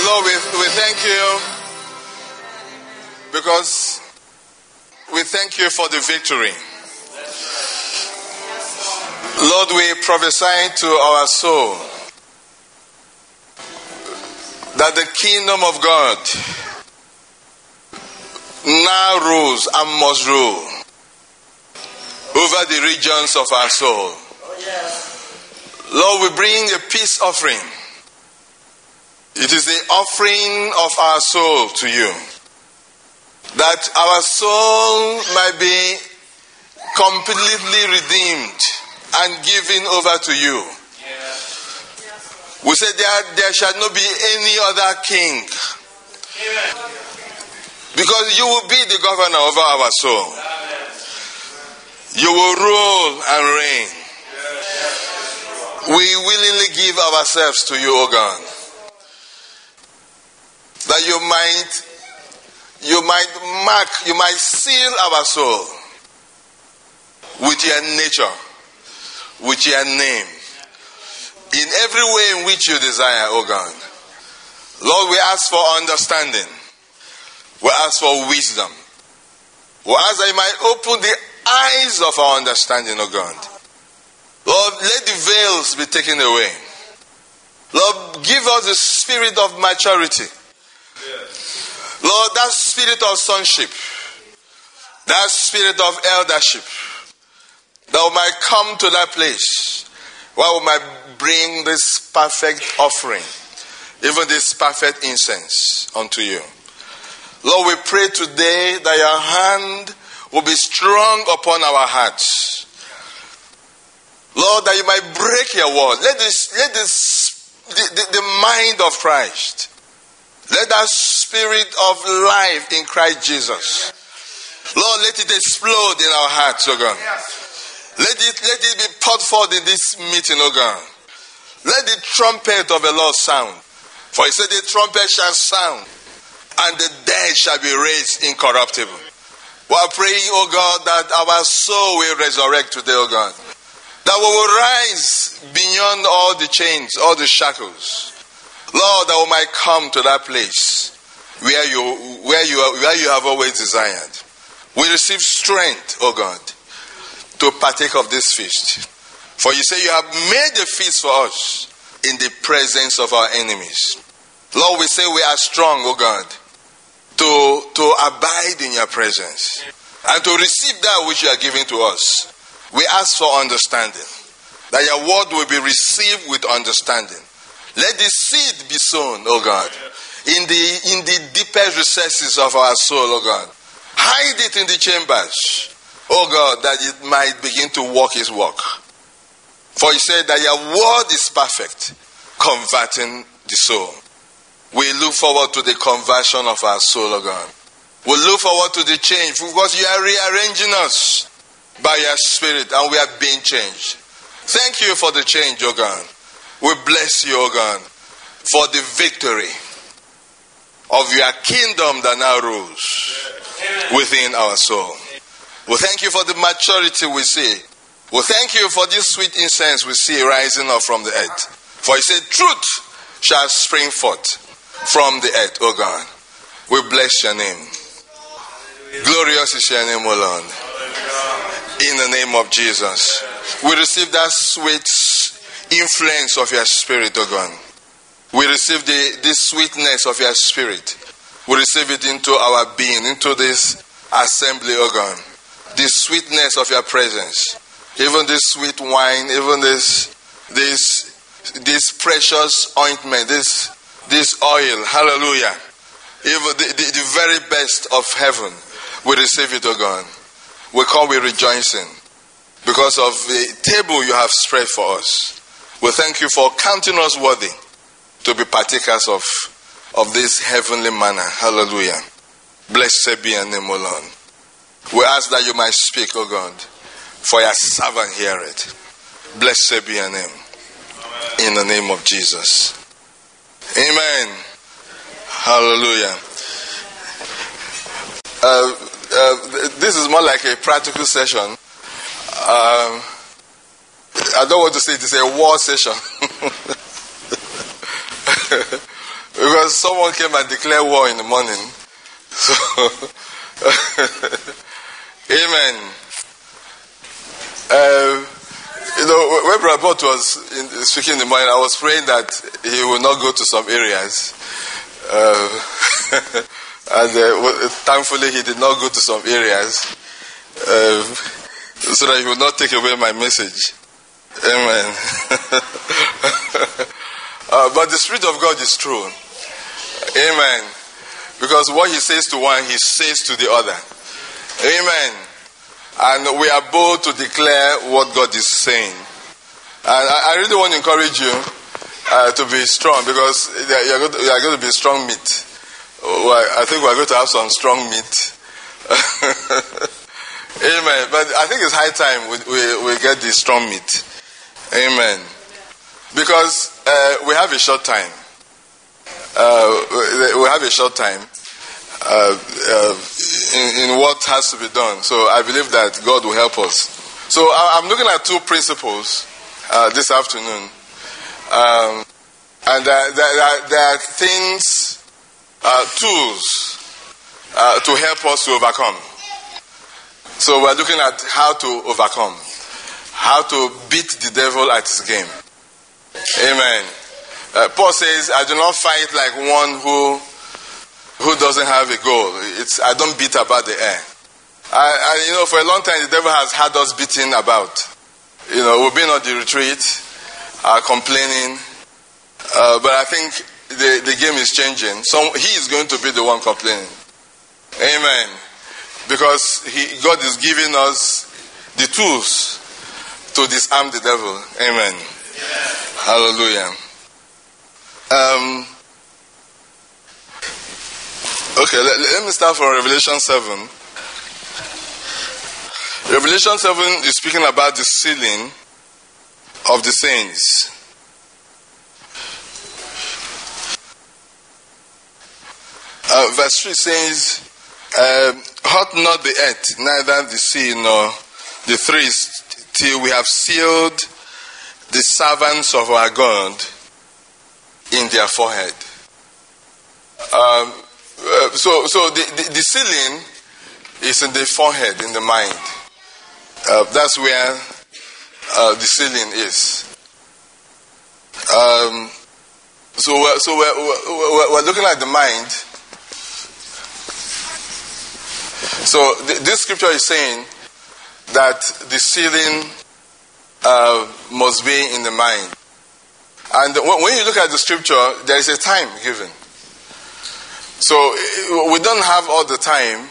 Lord, we thank you because we thank you for the victory. Lord, we prophesy to our soul that the kingdom of God now rules and must rule over the regions of our soul. Lord, we bring a peace offering. It is the offering of our soul to you, that our soul might be completely redeemed and given over to you. We say there shall not be any other king, because you will be the governor over our soul. You will rule and reign. We willingly give ourselves to you, O God, that you might seal our soul with your nature, with your name, in every way in which you desire, O God. Lord, we ask for understanding. We ask for wisdom. We ask that you might open the eyes of our understanding, O God. Lord, let the veils be taken away. Lord, give us the spirit of maturity. Lord, that spirit of sonship, that spirit of eldership, that we might come to that place where we might bring this perfect offering, even this perfect incense unto you. Lord, we pray today that your hand will be strong upon our hearts. Lord, that you might break your word. Let the mind of Christ, let that spirit of life in Christ Jesus, Lord, let it explode in our hearts, oh God. Let it be poured forth in this meeting, oh God. Let the trumpet of the Lord sound. For he said the trumpet shall sound, and the dead shall be raised incorruptible. We are praying, oh God, that our soul will resurrect today, oh God. That we will rise beyond all the chains, all the shackles. Lord, that we might come to that place where you have always desired. We receive strength, oh God, to partake of this feast. For you say you have made a feast for us in the presence of our enemies. Lord, we say we are strong, oh God, to abide in your presence and to receive that which you are giving to us. We ask for understanding, that your word will be received with understanding. Let the seed be sown, oh God, in the deepest recesses of our soul, oh God. Hide it in the chambers, oh God, that it might begin to walk its walk. For you said that your word is perfect, converting the soul. We look forward to the conversion of our soul, oh God. We look forward to the change, because you are rearranging us by your spirit, and we are being changed. Thank you for the change, oh God. We bless you, oh God, for the victory of your kingdom that now rules within our soul. We thank you for the maturity we see. We thank you for this sweet incense we see rising up from the earth. For you said, truth shall spring forth from the earth, oh God. We bless your name. Glorious is your name, O Lord. In the name of Jesus, we receive that sweet influence of your spirit, O God. We receive the sweetness of your spirit. We receive it into our being, into this assembly, O God. The sweetness of your presence. Even this sweet wine, even this precious ointment, this oil, hallelujah. Even the very best of heaven, we receive it, O God. We come with rejoicing because of the table you have spread for us. We thank you for counting us worthy to be partakers of this heavenly manna. Hallelujah. Blessed be your name, O Lord. We ask that you might speak, O God, for your servant heareth. Blessed be your name. In the name of Jesus. Amen. Hallelujah. This is more like a practical session. I don't want to say it is a war session. Because because someone came and declared war in the morning. So, amen. When Brother Bott was speaking in the morning, I was praying that he will not go to some areas. And thankfully he did not go to some areas, so that he will not take away my message. Amen. But the Spirit of God is true. Amen. Because what he says to one, he says to the other. Amen. And we are bold to declare what God is saying. And I really want to encourage you to be strong, because you are going to be strong meat. I think we are going to have some strong meat. Amen. But I think it's high time we get the strong meat. Amen. Because we have a short time. We have a short time in what has to be done. So I believe that God will help us. So I'm looking at two principles this afternoon. And there are things, tools to help us to overcome. So we're looking at how to overcome, how to beat the devil at his game. Amen. Paul says, I do not fight like one who doesn't have a goal. I don't beat about the air. For a long time the devil has had us beating about. We've been on the retreat, complaining. But I think the game is changing. So he is going to be the one complaining. Amen. Because God is giving us the tools to disarm the devil. Amen. Yeah. Hallelujah. Okay, let me start from Revelation 7. Revelation 7 is speaking about the sealing of the saints. Verse 3 says, hurt not the earth, neither the sea nor the trees, till we have sealed the servants of our God in their forehead. So the sealing is in the forehead, in the mind. That's where the sealing is. So we're looking at the mind. So this scripture is saying that the sealing must be in the mind. And when you look at the scripture, there is a time given. So we don't have all the time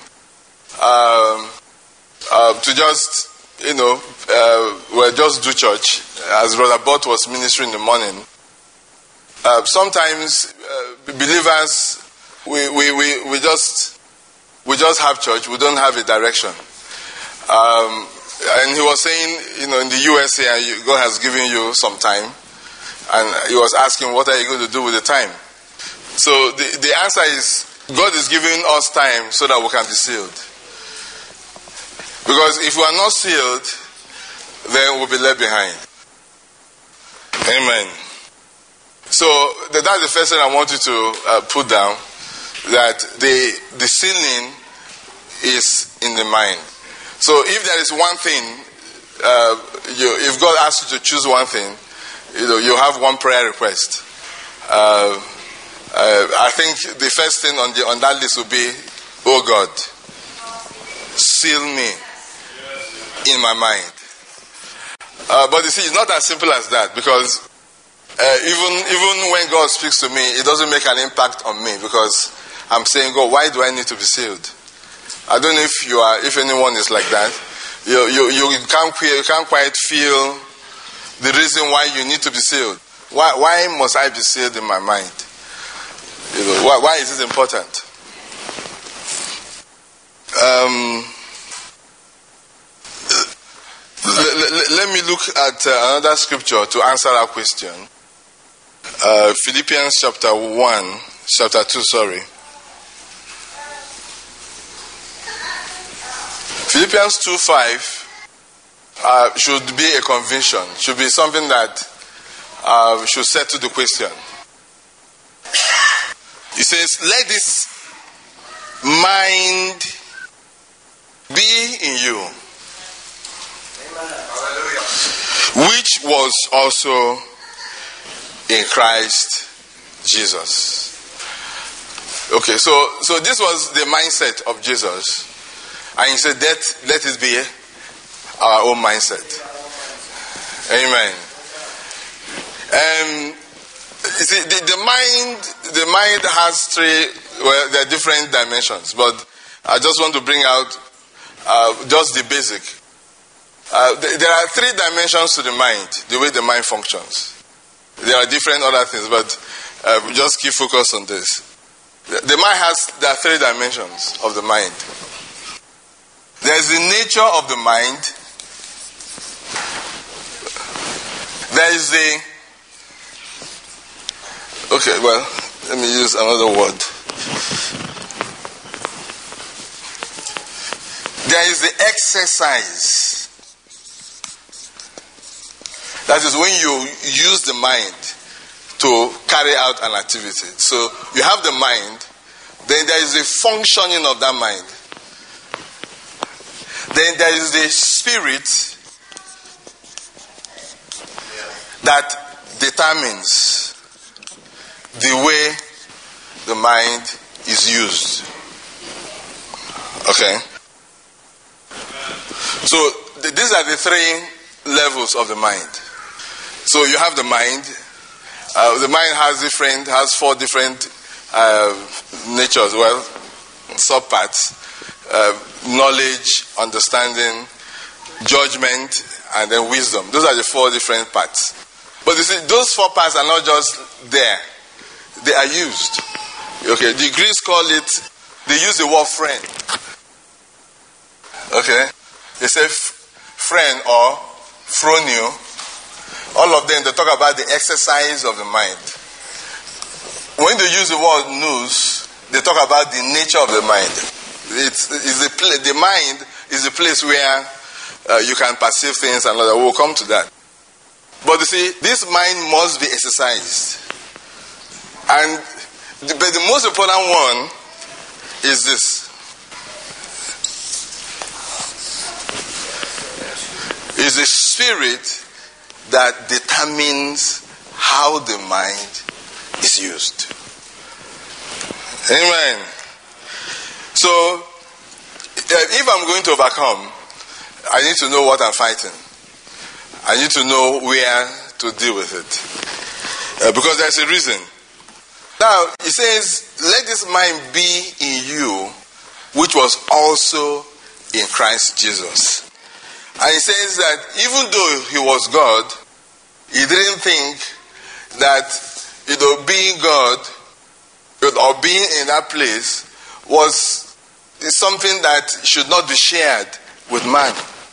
to just, just do church. As Brother Bott was ministering in the morning. Sometimes believers, we just have church. We don't have a direction. And he was saying, in the US here, God has given you some time. And he was asking, what are you going to do with the time? So the answer is, God is giving us time so that we can be sealed. Because if we are not sealed, then we'll be left behind. Amen. So that's the first thing I want you to put down, that the sealing is in the mind. So if there is one thing, if God asks you to choose one thing, you have one prayer request. I think the first thing on that list would be, oh God, seal me in my mind. But you see, it's not as simple as that, because even when God speaks to me, it doesn't make an impact on me, because I'm saying, God, why do I need to be sealed? I don't know if anyone is like that. You can't quite feel the reason why you need to be sealed. Why must I be sealed in my mind? Why is it important? Let me look at another scripture to answer our question. Philippians chapter 2, sorry. Philippians 2:5 should be a conviction, should be something that should settle the question. He says, let this mind be in you, which was also in Christ Jesus. Okay, so this was the mindset of Jesus. And he said, let it be our own mindset. Amen. You see, the mind has three, well, there are different dimensions, but I just want to bring out just the basic. There are three dimensions to the mind, the way the mind functions. There are different other things, but just keep focused on this. The mind there are three dimensions of the mind. There's the nature of the mind. There is okay, well, let me use another word. There is the exercise. That is when you use the mind to carry out an activity. So you have the mind, then there is the functioning of that mind. Then there is the spirit that determines the way the mind is used. Okay? So these are the three levels of the mind. So you have the mind. The mind has four different natures. Well, subparts: knowledge, understanding, judgment, and then wisdom. Those are the four different parts. But you see, those four parts are not just there. They are used. Okay, the Greeks call it, they use the word friend. Okay, they say friend or phronio. All of them, they talk about the exercise of the mind. When they use the word nous, they talk about the nature of the mind. The mind is the place where you can perceive things and all that. We'll come to that. But you see, this mind must be exercised. But the most important one is this. It's the spirit that determines how the mind is used. Amen. So, if I'm going to overcome, I need to know what I'm fighting. I need to know where to deal with it. Because there's a reason. Now, it says, let this mind be in you, which was also in Christ Jesus. And he says that even though he was God, he didn't think that, being God or being in that place was something that should not be shared with man.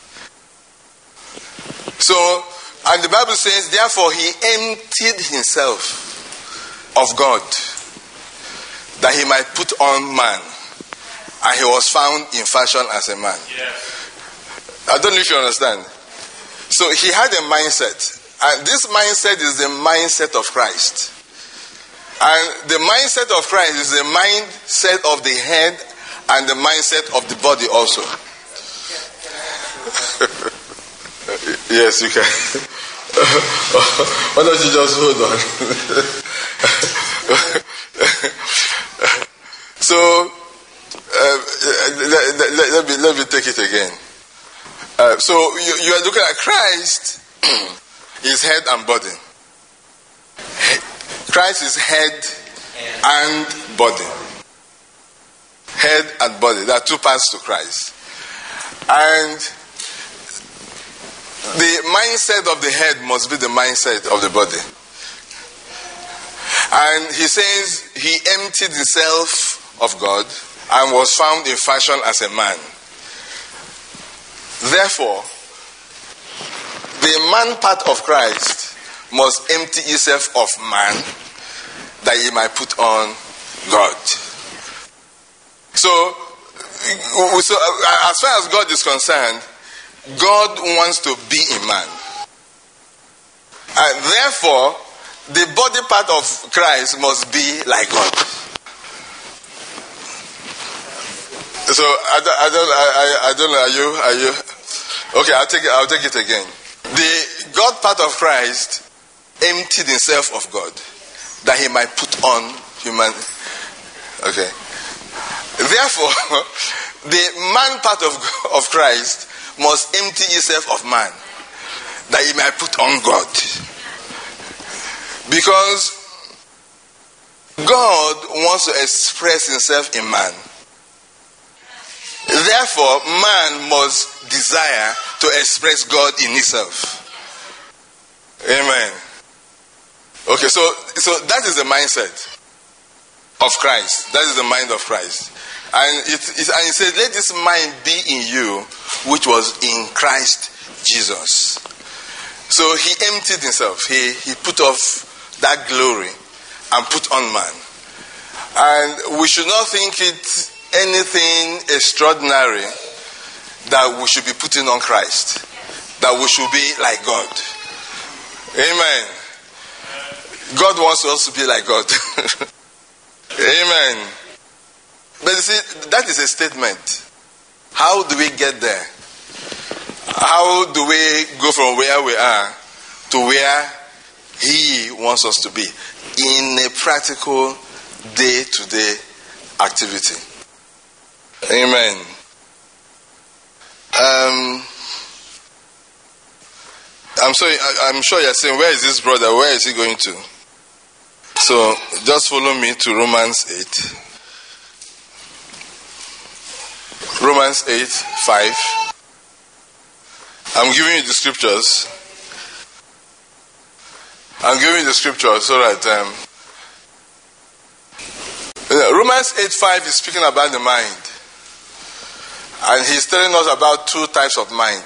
So, and the Bible says, therefore he emptied himself of God, that he might put on man. And he was found in fashion as a man. Yes. I don't know if you understand. So he had a mindset. And this mindset is the mindset of Christ. And the mindset of Christ is the mindset of the head and the mindset of the body also. Yes, you can. Why don't you just hold on? So, let me take it again. So you are looking at Christ, his head and body. Christ is head and body. Head and body. There are two parts to Christ. And the mindset of the head must be the mindset of the body. And he says he emptied himself of God and was found in fashion as a man. Therefore, the man part of Christ must empty himself of man that he might put on God. So as far as God is concerned, God wants to be in man. And therefore, the body part of Christ must be like God. So I don't know. Are you? Okay, I'll take it again. The God part of Christ emptied himself of God that he might put on human. Okay. Therefore, the man part of Christ must empty himself of man that he might put on God. Because God wants to express himself in man. Therefore, man must desire to express God in himself. Amen. Okay, so that is the mindset of Christ. That is the mind of Christ. And it says, let this mind be in you, which was in Christ Jesus. So he emptied himself. He put off that glory and put on man. And we should not think it anything extraordinary that we should be putting on Christ. That we should be like God. Amen. God wants us to be like God. Amen. But you see, that is a statement. How do we get there? How do we go from where we are to where he wants us to be in a practical day-to-day activity? Amen. I'm sure you're saying, where is this brother? Where is he going to? So just follow me to Romans 8. Romans 8:5. I'm giving you the scriptures. So that Romans 8:5 is speaking about the mind. And he's telling us about two types of mind.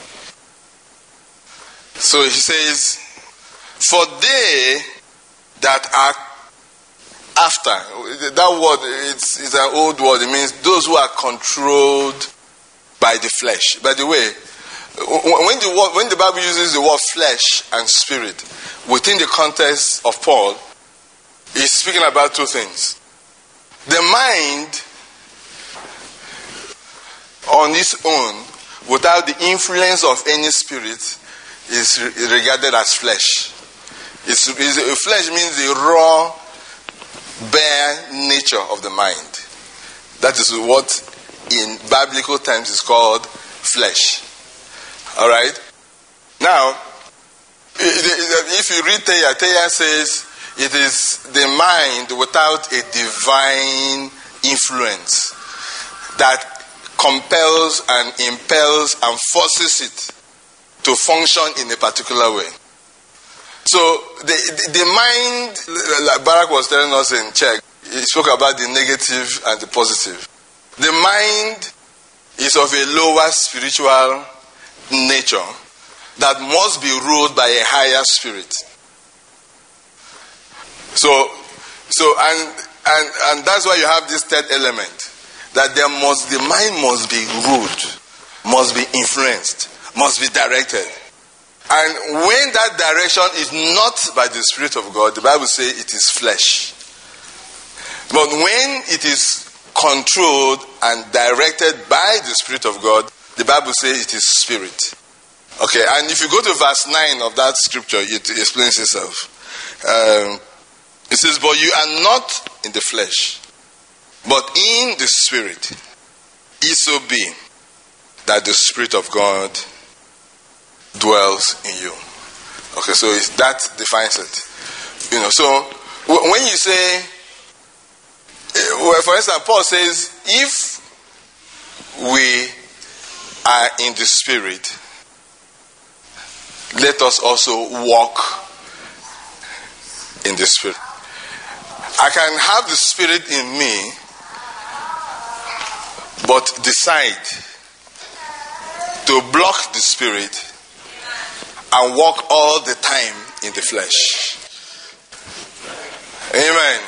So he says, for they that are after, that word, it's an old word. It means those who are controlled by the flesh. By the way, when the Bible uses the word flesh and spirit, within the context of Paul, he's speaking about two things. The mind on its own, without the influence of any spirit, is regarded as flesh. Flesh means the raw, bare nature of the mind. That is what in biblical terms is called flesh. Alright? Now, if you read Thea says it is the mind without a divine influence that compels and impels and forces it to function in a particular way. So the mind, like Barak was telling us in Czech, he spoke about the negative and the positive. The mind is of a lower spiritual nature that must be ruled by a higher spirit. And that's why you have this third element, that the mind must be ruled, must be influenced, must be directed. And when that direction is not by the Spirit of God, the Bible says it is flesh. But when it is controlled and directed by the Spirit of God, the Bible says it is spirit. Okay, and if you go to verse 9 of that scripture, it explains itself. It says, but you are not in the flesh, but in the Spirit. If so be that the Spirit of God dwells in you. Okay, so that defines it. So when you say, for instance, Paul says, if we are in the Spirit, let us also walk in the Spirit. I can have the Spirit in me, but decide to block the Spirit and walk all the time in the flesh. Amen.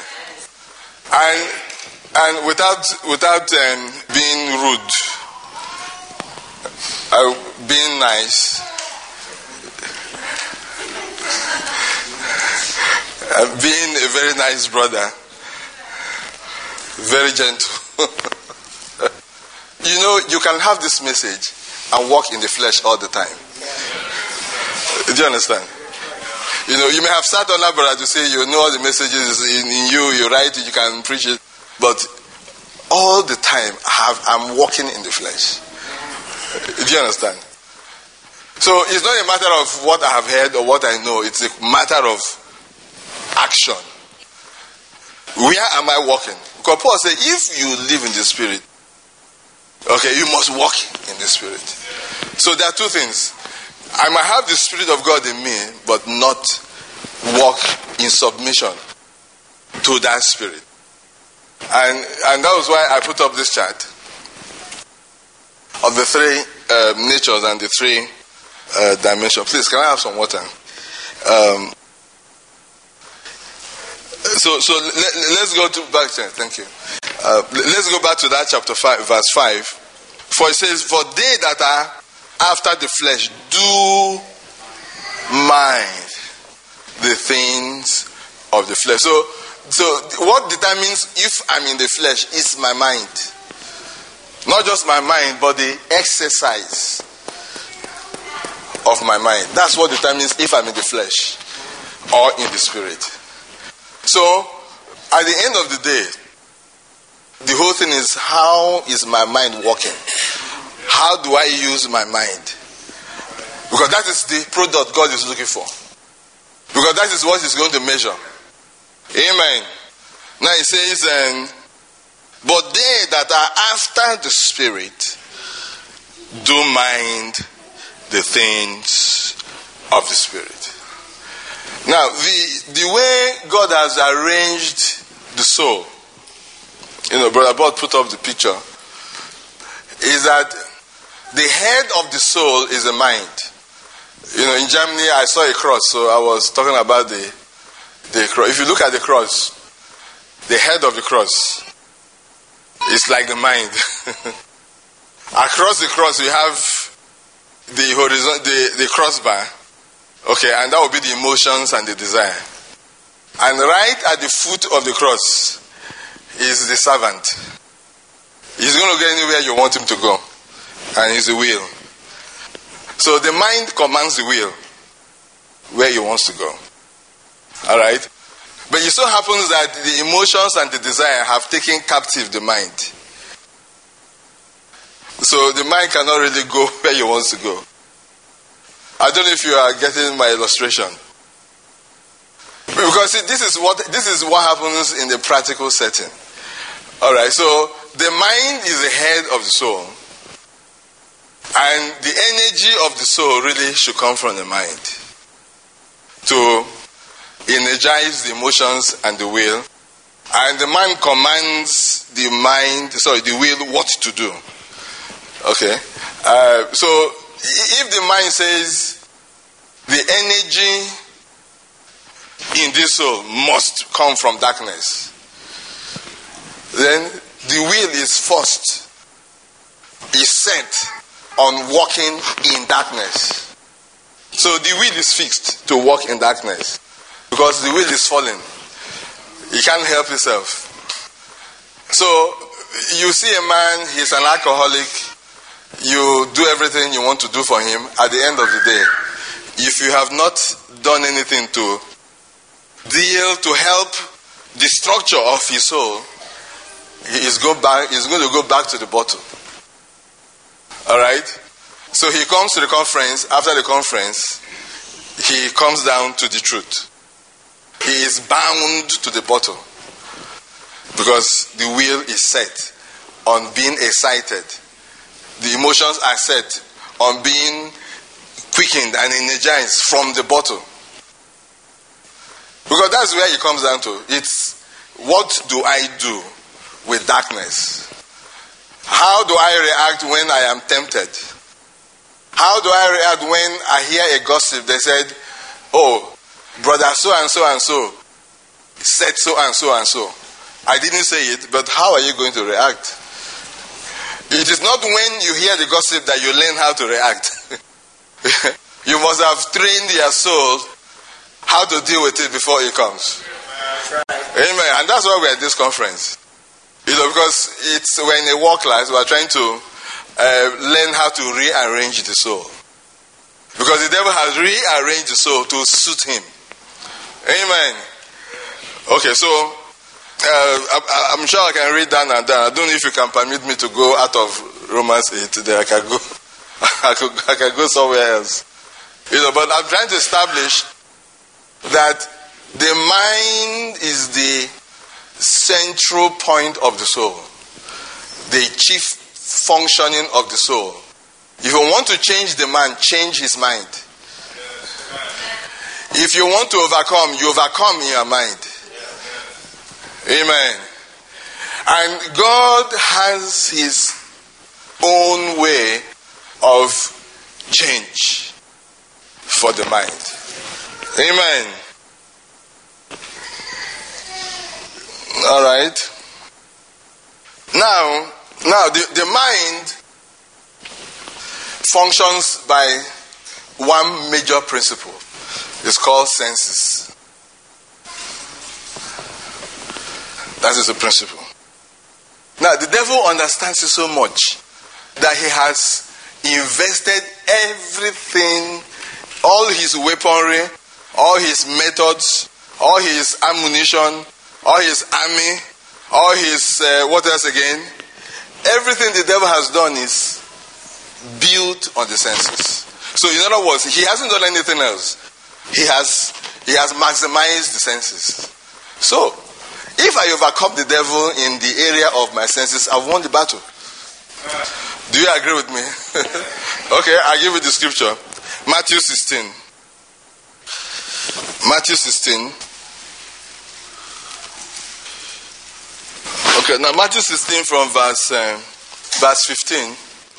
And without being rude, being nice, being a very nice brother, very gentle. You know, you can have this message and walk in the flesh all the time. Do you understand? You know, you may have sat on that brother to say you know all the messages in you, you write it, you can preach it, but all the time I'm walking in the flesh. Do you understand? So it's not a matter of what I have heard or what I know, it's a matter of action. Where am I walking? Because Paul said, if you live in the Spirit, okay, you must walk in the Spirit. So there are two things. I might have the Spirit of God in me, but not walk in submission to that Spirit. And that was why I put up this chart of the three natures and the three dimensions. Please, can I have some water? So let's go to back there. Thank you. Let's go back to that chapter 5, verse 5. For it says, for they that are after the flesh do mind the things of the flesh. So what determines if I'm in the flesh is my mind. Not just my mind, but the exercise of my mind. That's what determines if I'm in the flesh or in the Spirit. So, at the end of the day, the whole thing is, how is my mind working? How do I use my mind? Because that is the product God is looking for. Because that is what He's going to measure. Amen. Now it says, but they that are after the Spirit do mind the things of the Spirit. Now, the way God has arranged the soul, you know, Brother Bob put up the picture, is that the head of the soul is the mind. You know, in Germany, I saw a cross, so I was talking about the cross. If you look at the cross, the head of the cross is like the mind. Across the cross, we have the horizon, the crossbar. Okay, and that will be the emotions and the desire. And right at the foot of the cross is the servant. He's going to get anywhere you want him to go. And he's the will. So the mind commands the will where he wants to go. Alright? But it so happens that the emotions and the desire have taken captive the mind. So the mind cannot really go where he wants to go. I don't know if you are getting my illustration. Because see, this is what happens in the practical setting. Alright, so the mind is the head of the soul. And the energy of the soul really should come from the mind to energize the emotions and the will. And the mind commands the will what to do. Okay. So if the mind says the energy in this soul must come from darkness, then the will is forced, is set on walking in darkness. So the will is fixed to walk in darkness because the will is fallen. He can't help himself. So you see a man, he's an alcoholic. You do everything you want to do for him. At the end of the day, if you have not done anything to help the structure of his soul, he's going to go back to the bottle. Alright? So he comes to the conference. After the conference, he comes down to the truth. He is bound to the bottle because the will is set on being excited. The emotions are set on being quickened and energized from the bottle. Because that's where it comes down to. It's what do I do with darkness? How do I react when I am tempted? How do I react when I hear a gossip? They said, oh, brother so and so and so said so and so and so. I didn't say it, but how are you going to react? It is not when you hear the gossip that you learn how to react. You must have trained your soul how to deal with it before it comes. Amen. And that's why we're at this conference. You know, because it's we're in a war class, we're trying to learn how to rearrange the soul. Because the devil has rearranged the soul to suit him. Amen. Okay, so I'm sure I can read that and that. I don't know if you can permit me to go out of Romans 8 today. I can go. I can go somewhere else. But I'm trying to establish that the mind is the central point of the soul, the chief functioning of the soul. If you want to change the man, change his mind. If you want to overcome, you overcome in your mind. Amen. And God has his own way of change for the mind. Amen. All right. Now the mind functions by one major principle. It's called senses. That is the principle. Now, the devil understands it so much that he has invested everything, all his weaponry, all his methods, all his ammunition, all his army, all his, what else again? Everything the devil has done is built on the senses. So in other words, he hasn't done anything else. He has maximized the senses. So, if I overcome the devil in the area of my senses, I've won the battle. Do you agree with me? Okay, I'll give you the scripture. Matthew 16. Matthew 16. Okay, now Matthew 16 from verse 15.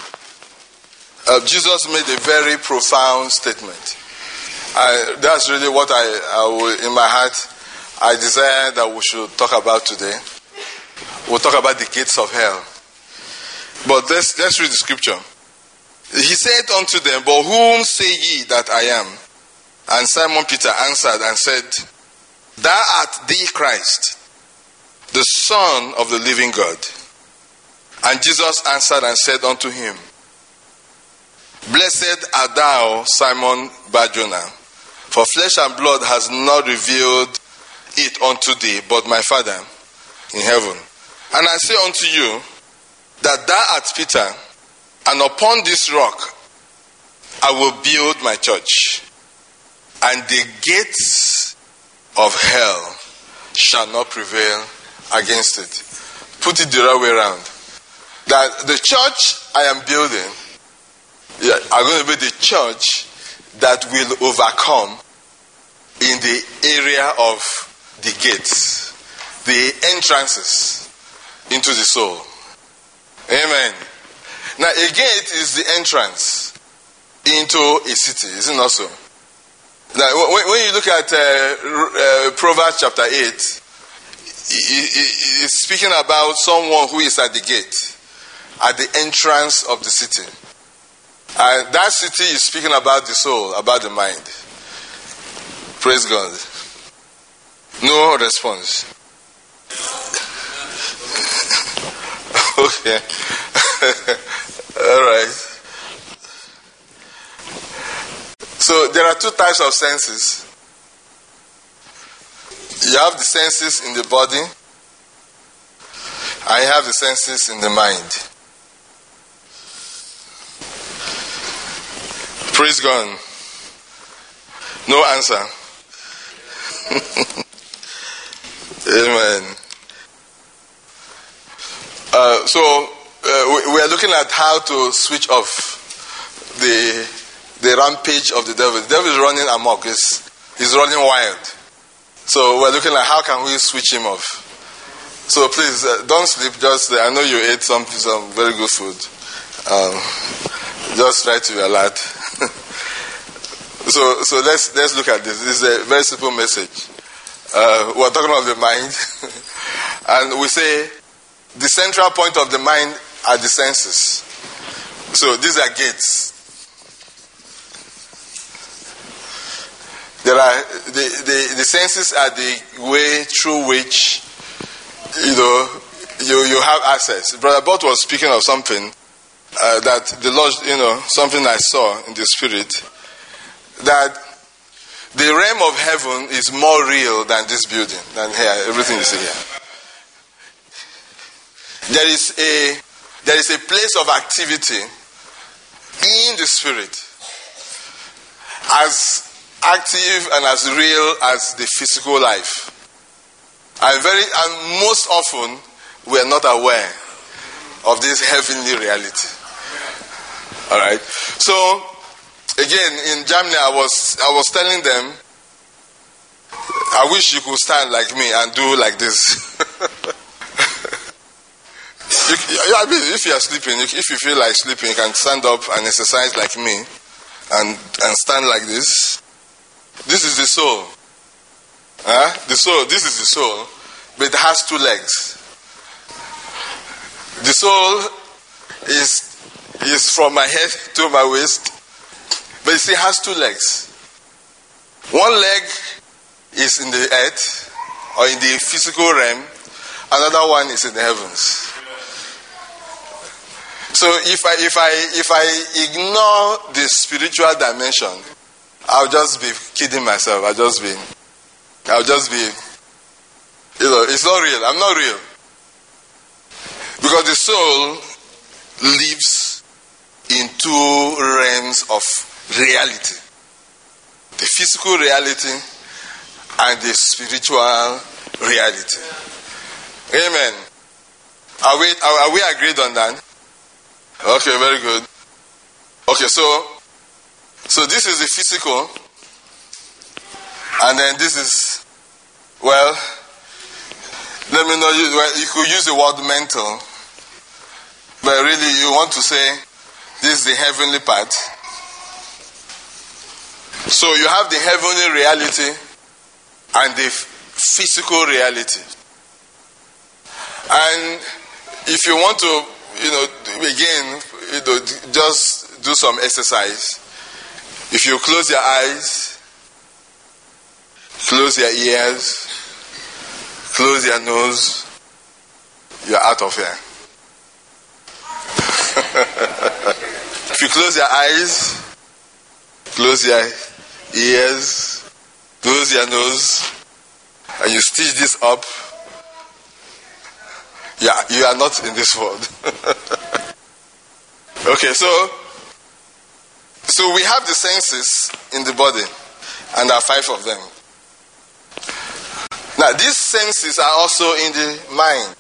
Jesus made a very profound statement. That's really what I in my heart, I desire that we should talk about today. We'll talk about the gates of hell. But let's read the scripture. He said unto them, but whom say ye that I am? And Simon Peter answered and said, Thou art the Christ, the Son of the living God. And Jesus answered and said unto him, Blessed art thou, Simon Bar-Jonah, for flesh and blood has not revealed it unto thee, but my Father in heaven. And I say unto you, that thou art Peter, and upon this rock I will build my church, and the gates of hell shall not prevail against it. Put it the right way around. That the church I am building are going to be the church that will overcome in the area of the gates, the entrances into the soul. Amen. Now, a gate is the entrance into a city, isn't it so? Now, when you look at Proverbs chapter 8, it's speaking about someone who is at the gate, at the entrance of the city. And that city is speaking about the soul, about the mind. Praise God. No response. Okay. All right. So there are two types of senses. You have the senses in the body, and you have the senses in the mind. Praise God. No answer. Amen. We are looking at how to switch off the rampage of the devil. The devil is running amok. He's running wild. So we're looking at how can we switch him off. So please don't sleep. Just I know you ate some very good food. Just try to be alert. So let's look at this. This is a very simple message. We're talking about the mind, and we say the central point of the mind are the senses. So these are gates. There are the senses are the way through which you have access. Brother Bott was speaking of something that the Lord, something I saw in the spirit, that the realm of heaven is more real than this building, than here. Everything is here. There is a place of activity in the spirit, as active and as real as the physical life. And most often we are not aware of this heavenly reality. All right. So again, in Germany, I was telling them, I wish you could stand like me and do like this. If you are sleeping, if you feel like sleeping, you can stand up and exercise like me and stand like this. This is the soul. The soul. This is the soul, but it has two legs. The soul is from my head to my waist, but you see, it has two legs. One leg is in the earth or in the physical realm. Another one is in the heavens. So if I ignore the spiritual dimension, I'll just be kidding myself. I'll just be, it's not real. I'm not real. Because the soul lives in two realms of reality. The physical reality and the spiritual reality. Amen. Are we agreed on that? Okay, very good. Okay, so this is the physical, and then this is, well, let me know, you could use the word mental, but really you want to say this is the heavenly part. So you have the heavenly reality and the physical reality. And if you want to, just do some exercise. If you close your eyes, close your ears, close your nose, you're out of here. If you close your eyes, close your ears, close your nose, and you stitch this up, you are not in this world. Okay, so we have the senses in the body, and there are 5 of them. Now, these senses are also in the mind.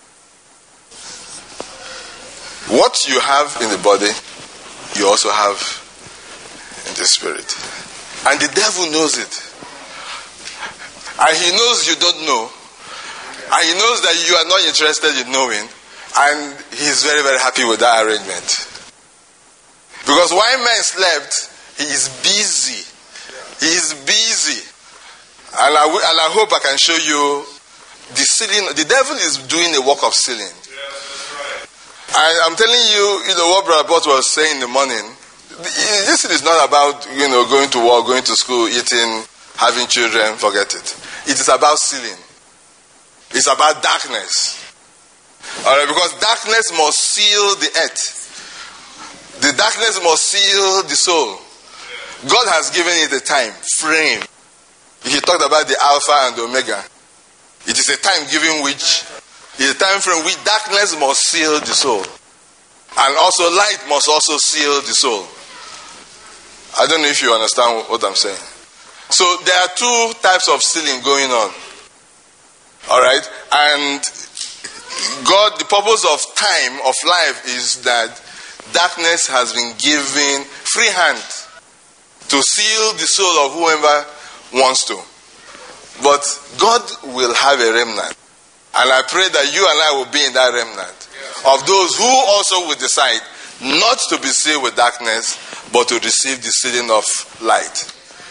What you have in the body, you also have in the spirit. And the devil knows it. And he knows you don't know. And he knows that you are not interested in knowing. And he's very, very happy with that arrangement. Because while man slept, he is busy. He is busy. And I hope I can show you the stealing. The devil is doing a work of stealing. And I'm telling you, what Brother Bott was saying in the morning. This is not about, going to work, going to school, eating, having children, forget it. It is about stealing. It's about darkness. Alright, because darkness must seal the earth. The darkness must seal the soul. God has given it a time frame. He talked about the Alpha and the Omega. It is a time given which, it is a time frame which darkness must seal the soul. And also light must also seal the soul. I don't know if you understand what I'm saying. So there are 2 types of sealing going on. Alright? And God, the purpose of time, of life, is that darkness has been given free hand to seal the soul of whoever wants to. But God will have a remnant. And I pray that you and I will be in that remnant of those who also will decide not to be sealed with darkness, but to receive the sealing of light.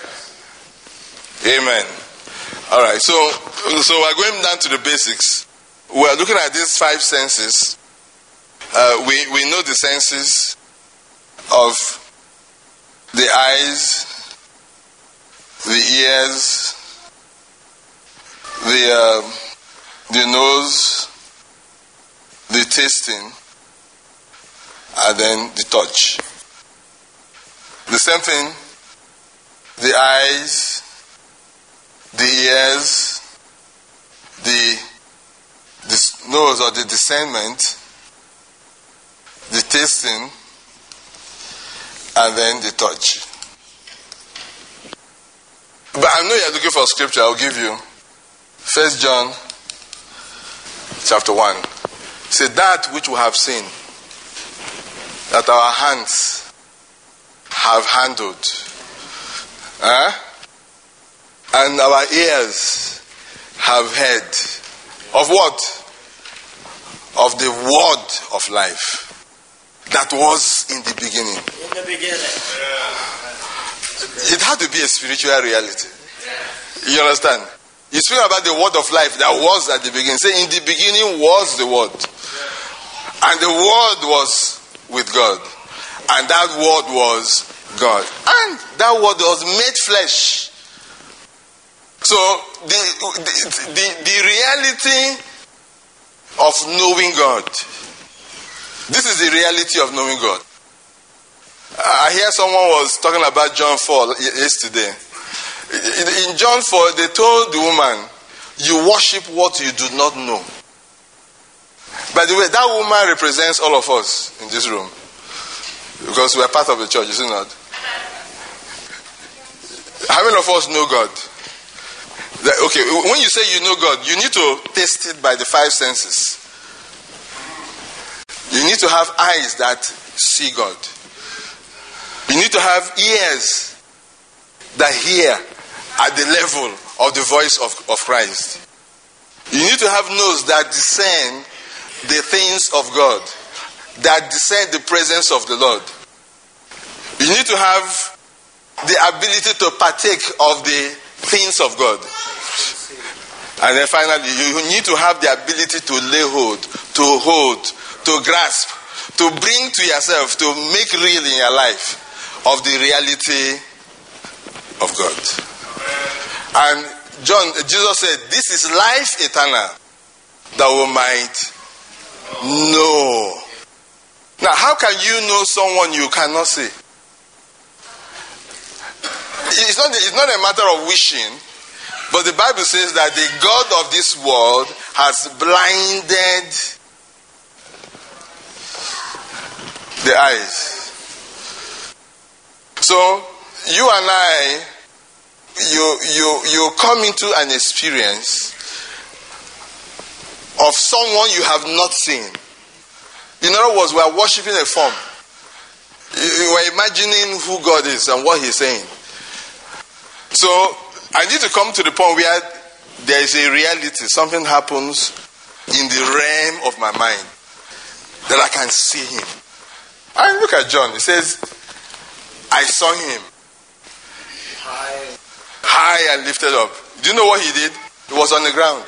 Amen. Alright, so we're going down to the basics. We're looking at these 5 senses. We know the senses of the eyes, the ears, the nose, the tasting, and then the touch. The same thing, the eyes, the ears, the nose or the discernment, the tasting, and then the touch. But I know you're looking for scripture. I'll give you 1 John chapter 1. Say that which we have seen, that our hands have handled, and our ears have heard. Of what? Of the word of life that was in the beginning. In the beginning. It had to be a spiritual reality. You understand? You speak about the word of life that was at the beginning. Say, in the beginning was the word. And the word was with God. And that word was God. And that word was made flesh. So the reality of knowing God. This is the reality of knowing God. I hear someone was talking about John 4 yesterday. In John 4, they told the woman, you worship what you do not know. By the way, that woman represents all of us in this room. Because we are part of the church, is it not? How many of us know God? Okay, when you say you know God, you need to taste it by the 5 senses. You need to have eyes that see God. You need to have ears that hear at the level of the voice of Christ. You need to have nose that discern the things of God, that discern the presence of the Lord. You need to have the ability to partake of the things of God. And then finally, you need to have the ability to lay hold, to grasp, to bring to yourself, to make real in your life of the reality of God. And Jesus said, this is life eternal, that we might know. Now, how can you know someone you cannot see? It's not a matter of wishing, but the Bible says that the God of this world has blinded the eyes. So, you and I, you come into an experience of someone you have not seen. In other words, we are worshiping a form. You are imagining who God is and what He's saying. So, I need to come to the point where there is a reality. Something happens in the realm of my mind that I can see Him. And look at John. He says, I saw Him high and lifted up. Do you know what He did? He was on the ground.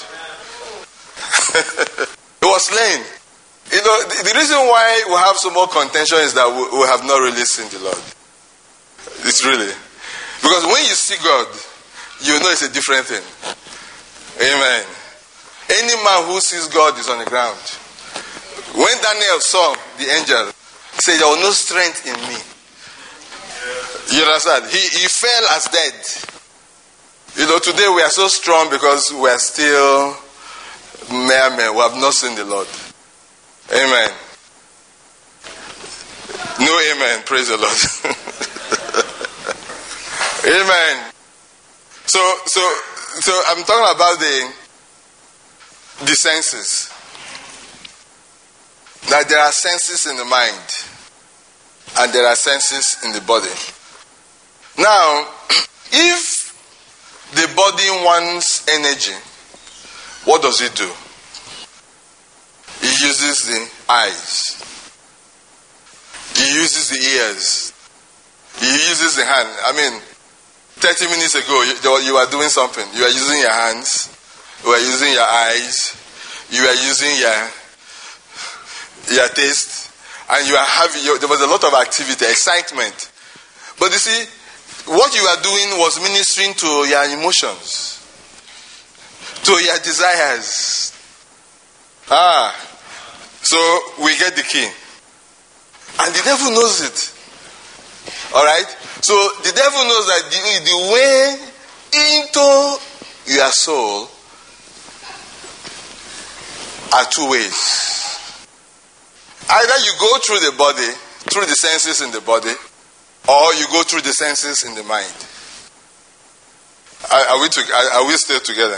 He was slain. You know, the reason why we have so much contention is that we have not really seen the Lord. It's really. Because when you see God, you know it's a different thing. Amen. Any man who sees God is on the ground. When Daniel saw the angel, he said, there was no strength in me. You understand? He fell as dead. You know, today we are so strong because we are still mere men. We have not seen the Lord. Amen. No amen. Praise the Lord. Amen. So I'm talking about the senses. That there are senses in the mind and there are senses in the body. Now, if the body wants energy, what does it do? It uses the eyes. It uses the ears. It uses the hand. I mean, 30 minutes ago, you were doing something. You were using your hands. You were using your eyes. You were using your taste. And you are having, there was a lot of activity, excitement. But you see, what you are doing was ministering to your emotions, to your desires. So we get the key. And the devil knows it. Alright? So the devil knows that the way into your soul are two ways. Either you go through the body, through the senses in the body, or you go through the senses in the mind. Are we still together?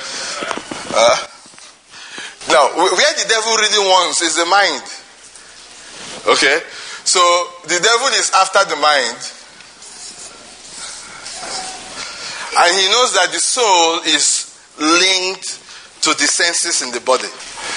Now, where the devil really wants is the mind. Okay? So, the devil is after the mind. And he knows that the soul is linked to the senses in the body.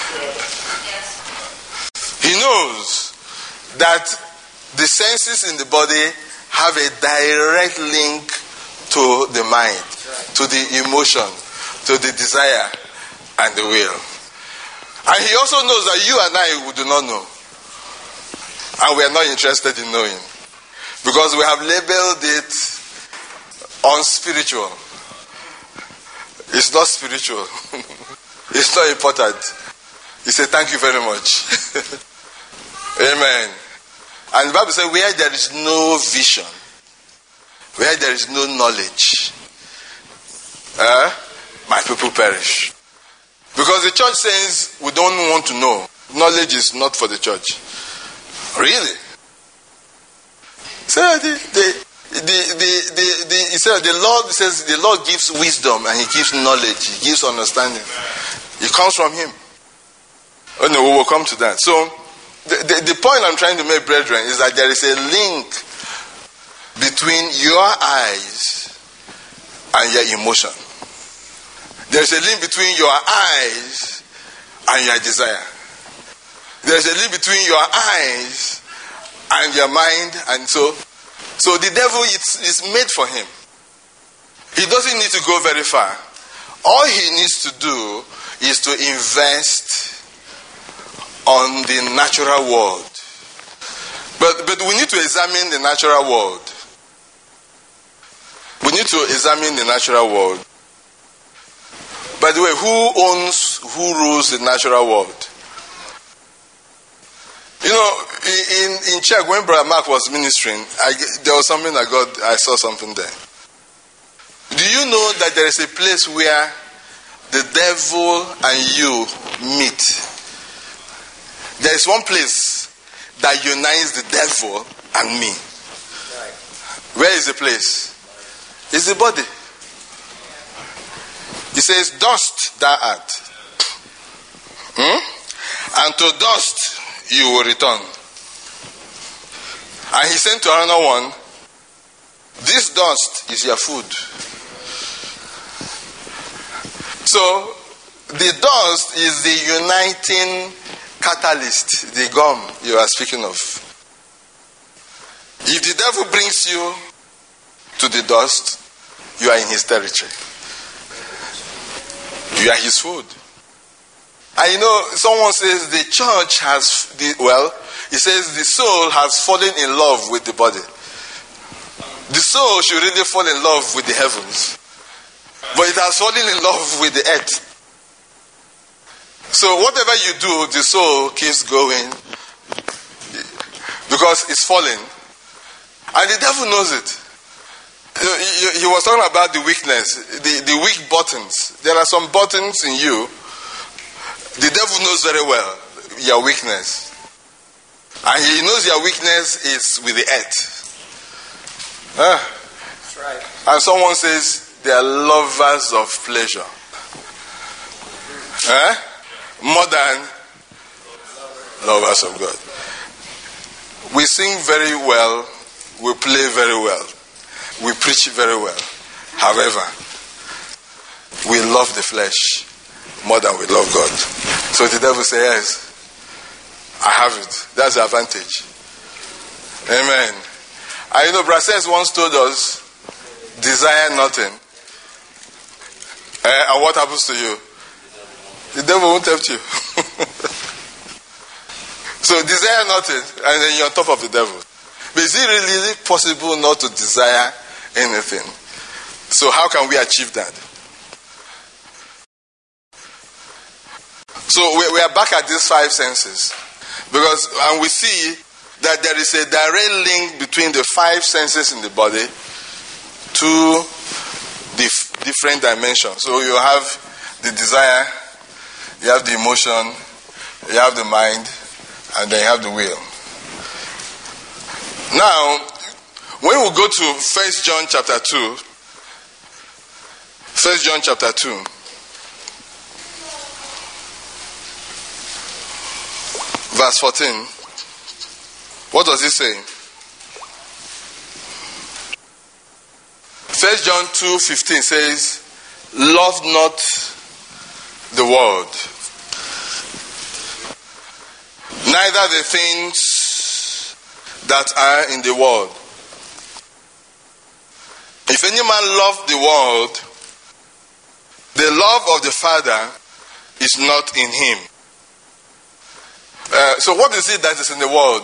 He knows that the senses in the body have a direct link to the mind, to the emotion, to the desire, and the will. And he also knows that you and I do not know. And we are not interested in knowing. Because we have labeled it unspiritual. It's not spiritual. It's not important. He said, thank you very much. Amen. And the Bible says, where there is no vision, where there is no knowledge, my people perish. Because the church says we don't want to know. Knowledge is not for the church. Really? So he said the Lord says the Lord gives wisdom and He gives knowledge, He gives understanding. It comes from Him. Oh no, we will come to that. So the point I'm trying to make, brethren, is that there is a link between your eyes and your emotion. There's a link between your eyes and your desire. There's a link between your eyes and your mind, and so the devil is made for him. He doesn't need to go very far. All he needs to do is to invest on the natural world. But we need to examine the natural world. We need to examine the natural world. By the way, who rules the natural world? You know, in Czech, when Brother Mark was ministering, there was something I saw something there. Do you know that there is a place where the devil and you meet? There is one place that unites the devil and me. Where is the place? It's the body. He says, dust thou art. And to dust you will return. And he said to another one, this dust is your food. So, the dust is the uniting catalyst, the gum you are speaking of. If the devil brings you to the dust, you are in his territory. You are his food. And you know, someone says the church has, he says the soul has fallen in love with the body. The soul should really fall in love with the heavens. But it has fallen in love with the earth. So whatever you do, the soul keeps going because it's falling. And the devil knows it. He was talking about the weakness, the weak buttons. There are some buttons in you. The devil knows very well your weakness. And he knows your weakness is with the earth. That's right. And someone says they are lovers of pleasure. More than lovers of God. We sing very well. We play very well. We preach very well. However, we love the flesh more than we love God. So the devil says, yes, I have it. That's the advantage. Amen. And you know, Brassens once told us, desire nothing. And what happens to you? The devil won't tempt you. So desire nothing, and then you're on top of the devil. But is it really possible not to desire anything? So how can we achieve that? So we are back at these five senses. And we see that there is a direct link between the 5 senses in the body to the different dimensions. So you have the desire, you have the emotion, you have the mind, and then you have the will. Now, when we go to 1 John chapter 2, 1 John chapter 2, verse 14, what does it say? 1 John 2:15 says, love not the world, neither the things that are in the world. If any man love the world, the love of the Father is not in him. So what is it that is in the world?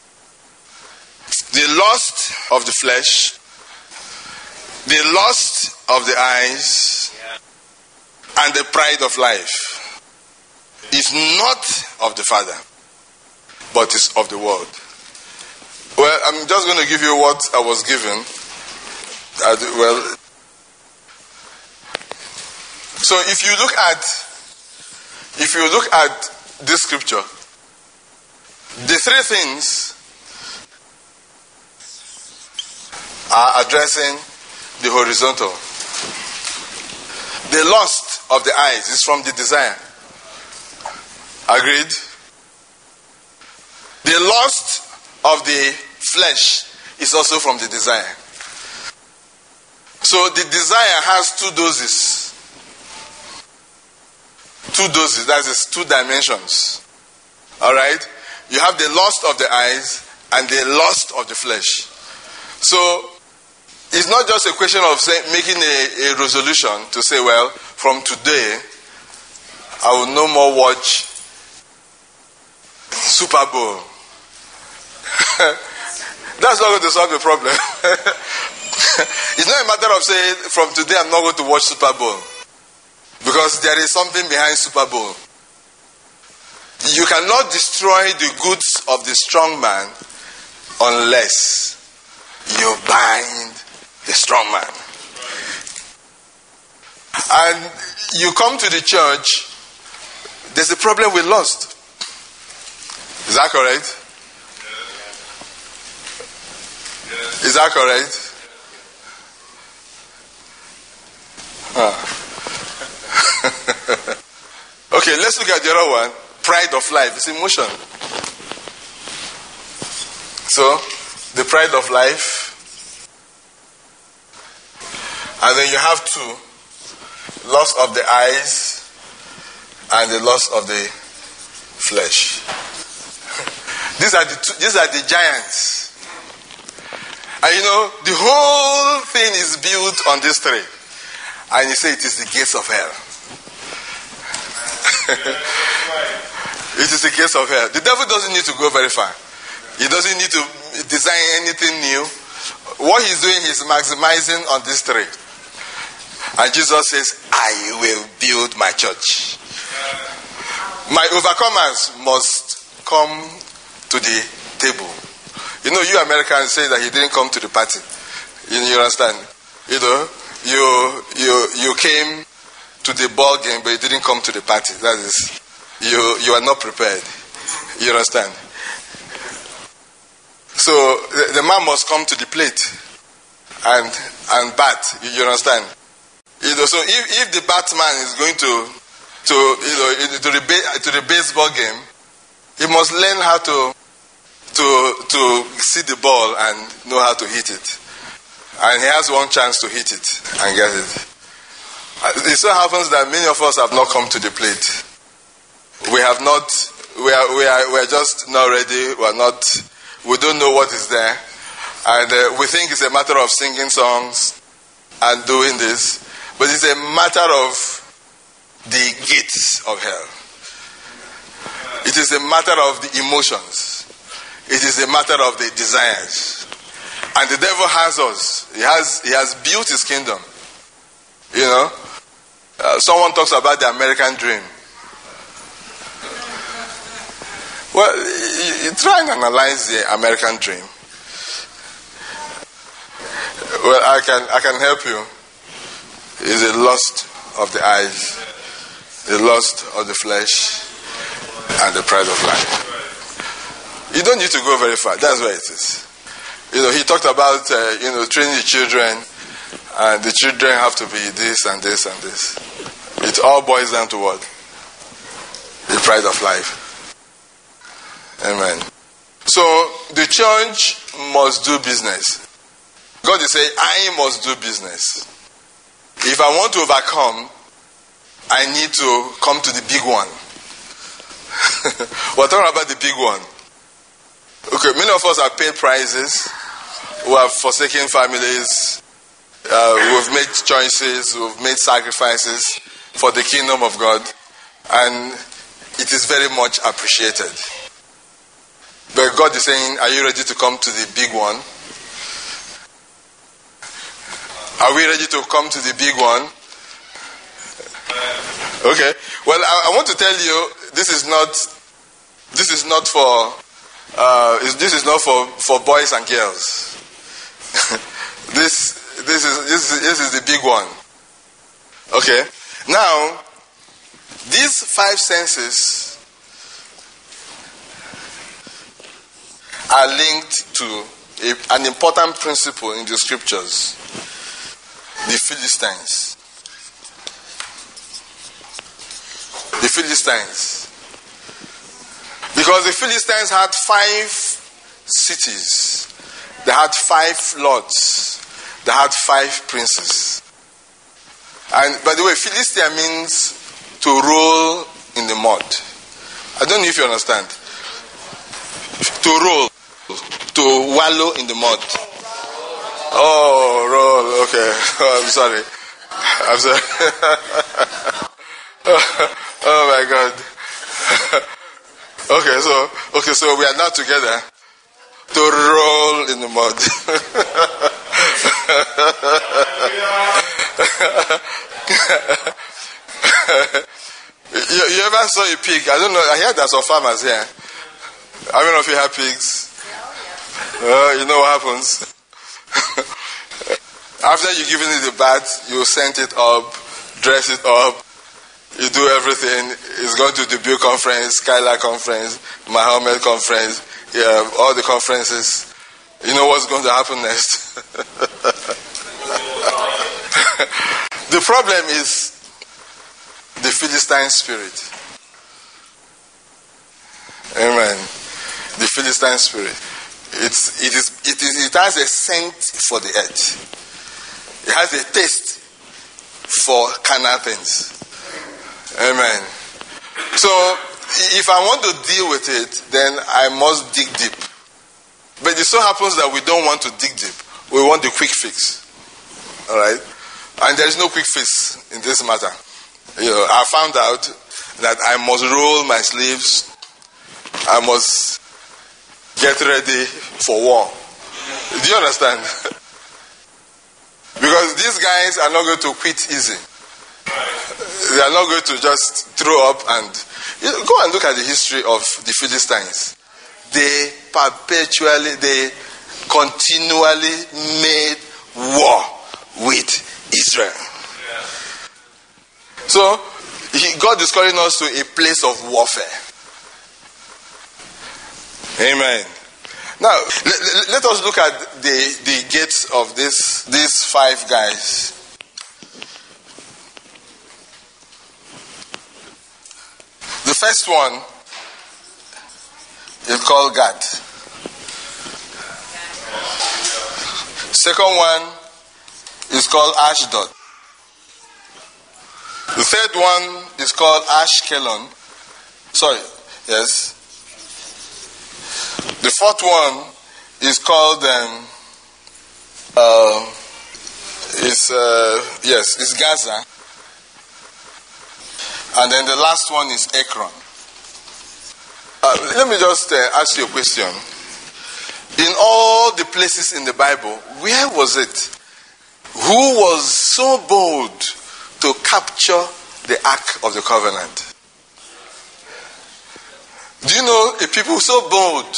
The lust of the flesh, the lust of the eyes, and the pride of life is not of the Father, but is of the world. Well, I'm just going to give you what I was given. So if you look at this scripture, the 3 things are addressing the horizontal. The lust of the eyes is from the desire. Agreed? The lust of the flesh is also from the desire. So the desire has 2 doses. 2 doses, that is 2 dimensions. Alright? You have the lust of the eyes and the lust of the flesh. So it's not just a question of making a resolution to say, well, from today, I will no more watch Super Bowl. That's not going to solve the problem. It's not a matter of saying, from today, I'm not going to watch Super Bowl. Because there is something behind Super Bowl. You cannot destroy the goods of the strong man unless you bind the strong man. And you come to the church, there's a problem with lust. Is that correct? Is that correct? Okay, let's look at the other one. Pride of life. It's emotion. So, the pride of life. And then you have 2. Lust of the eyes and the lust of the flesh. These are the giants. And you know, the whole thing is built on this 3. And you say it is the gates of hell. It is the gates of hell. The devil doesn't need to go very far. He doesn't need to design anything new. What he's doing is maximizing on this 3. And Jesus says, I will build my church. My overcomers must come to the table. You know, you Americans say that he didn't come to the party. You understand? You know, you came to the ball game, but you didn't come to the party. That is, you are not prepared. You understand? So the man must come to the plate and bat. You understand? You know, so if the batman is going to the baseball game, he must learn how to see the ball and know how to hit it. And he has one chance to hit it and get it. It so happens that many of us have not come to the plate. We have not. We are just not ready. We don't know what is there, and we think it's a matter of singing songs and doing this, but it's a matter of the gates of hell. It is a matter of the emotions. It is a matter of the desires. And the devil has us. He has built his kingdom. You know, someone talks about the American dream. Well, you try and analyze the American dream. Well, I can help you. It's a lust of the eyes, the lust of the flesh, and the pride of life. You don't need to go very far. That's where it is. He talked about training the children, and the children have to be this and this and this. It all boils down to what? The pride of life. Amen. So the church must do business. God is saying, I must do business. If I want to overcome, I need to come to the big one. We're talking about the big one. Okay, many of us have paid prices. We have forsaken families. We've made choices. We've made sacrifices for the kingdom of God. And it is very much appreciated. But God is saying, are you ready to come to the big one? Are we ready to come to the big one? Okay. Well, I want to tell you, this is not for boys and girls. This is the big one. Okay. Now, these 5 senses are linked to an important principle in the scriptures. The Philistines. The Philistines. Because the Philistines had 5 cities. They had 5 lords. They had 5 princes. And by the way, Philistia means to roll in the mud. I don't know if you understand. To roll. To wallow in the mud. Oh, roll. Okay. Oh, I'm sorry. Oh my God. Okay, so we are now together to roll in the mud. You ever saw a pig? I don't know. I heard there's some farmers here. How many of you have pigs? You know what happens? After you've given it the bath, you scent it up, dress it up, you do everything. It's going to the Build Conference, Skylar Conference, Mahomet Conference, all the conferences. You know what's going to happen next? The problem is the Philistine spirit. Amen. The Philistine spirit. It has a scent for the earth. It has a taste for carnal things. Amen. So, if I want to deal with it, then I must dig deep. But it so happens that we don't want to dig deep. We want the quick fix. Alright? And there is no quick fix in this matter. I found out that I must roll my sleeves. I must get ready for war. Do you understand? Because these guys are not going to quit easy. They are not going to just throw up and... go and look at the history of the Philistines. They continually made war with Israel. So, God is calling us to a place of warfare. Amen. Now, let us look at the gates of these 5 guys. The first one is called Gad. Second one is called Ashdod. The third one is called Ashkelon. Sorry, yes. The fourth one is called it's Gaza. And then the last one is Ekron. Let me just ask you a question. In all the places in the Bible, where was it? Who was so bold to capture the Ark of the Covenant? Do you know a people so bold,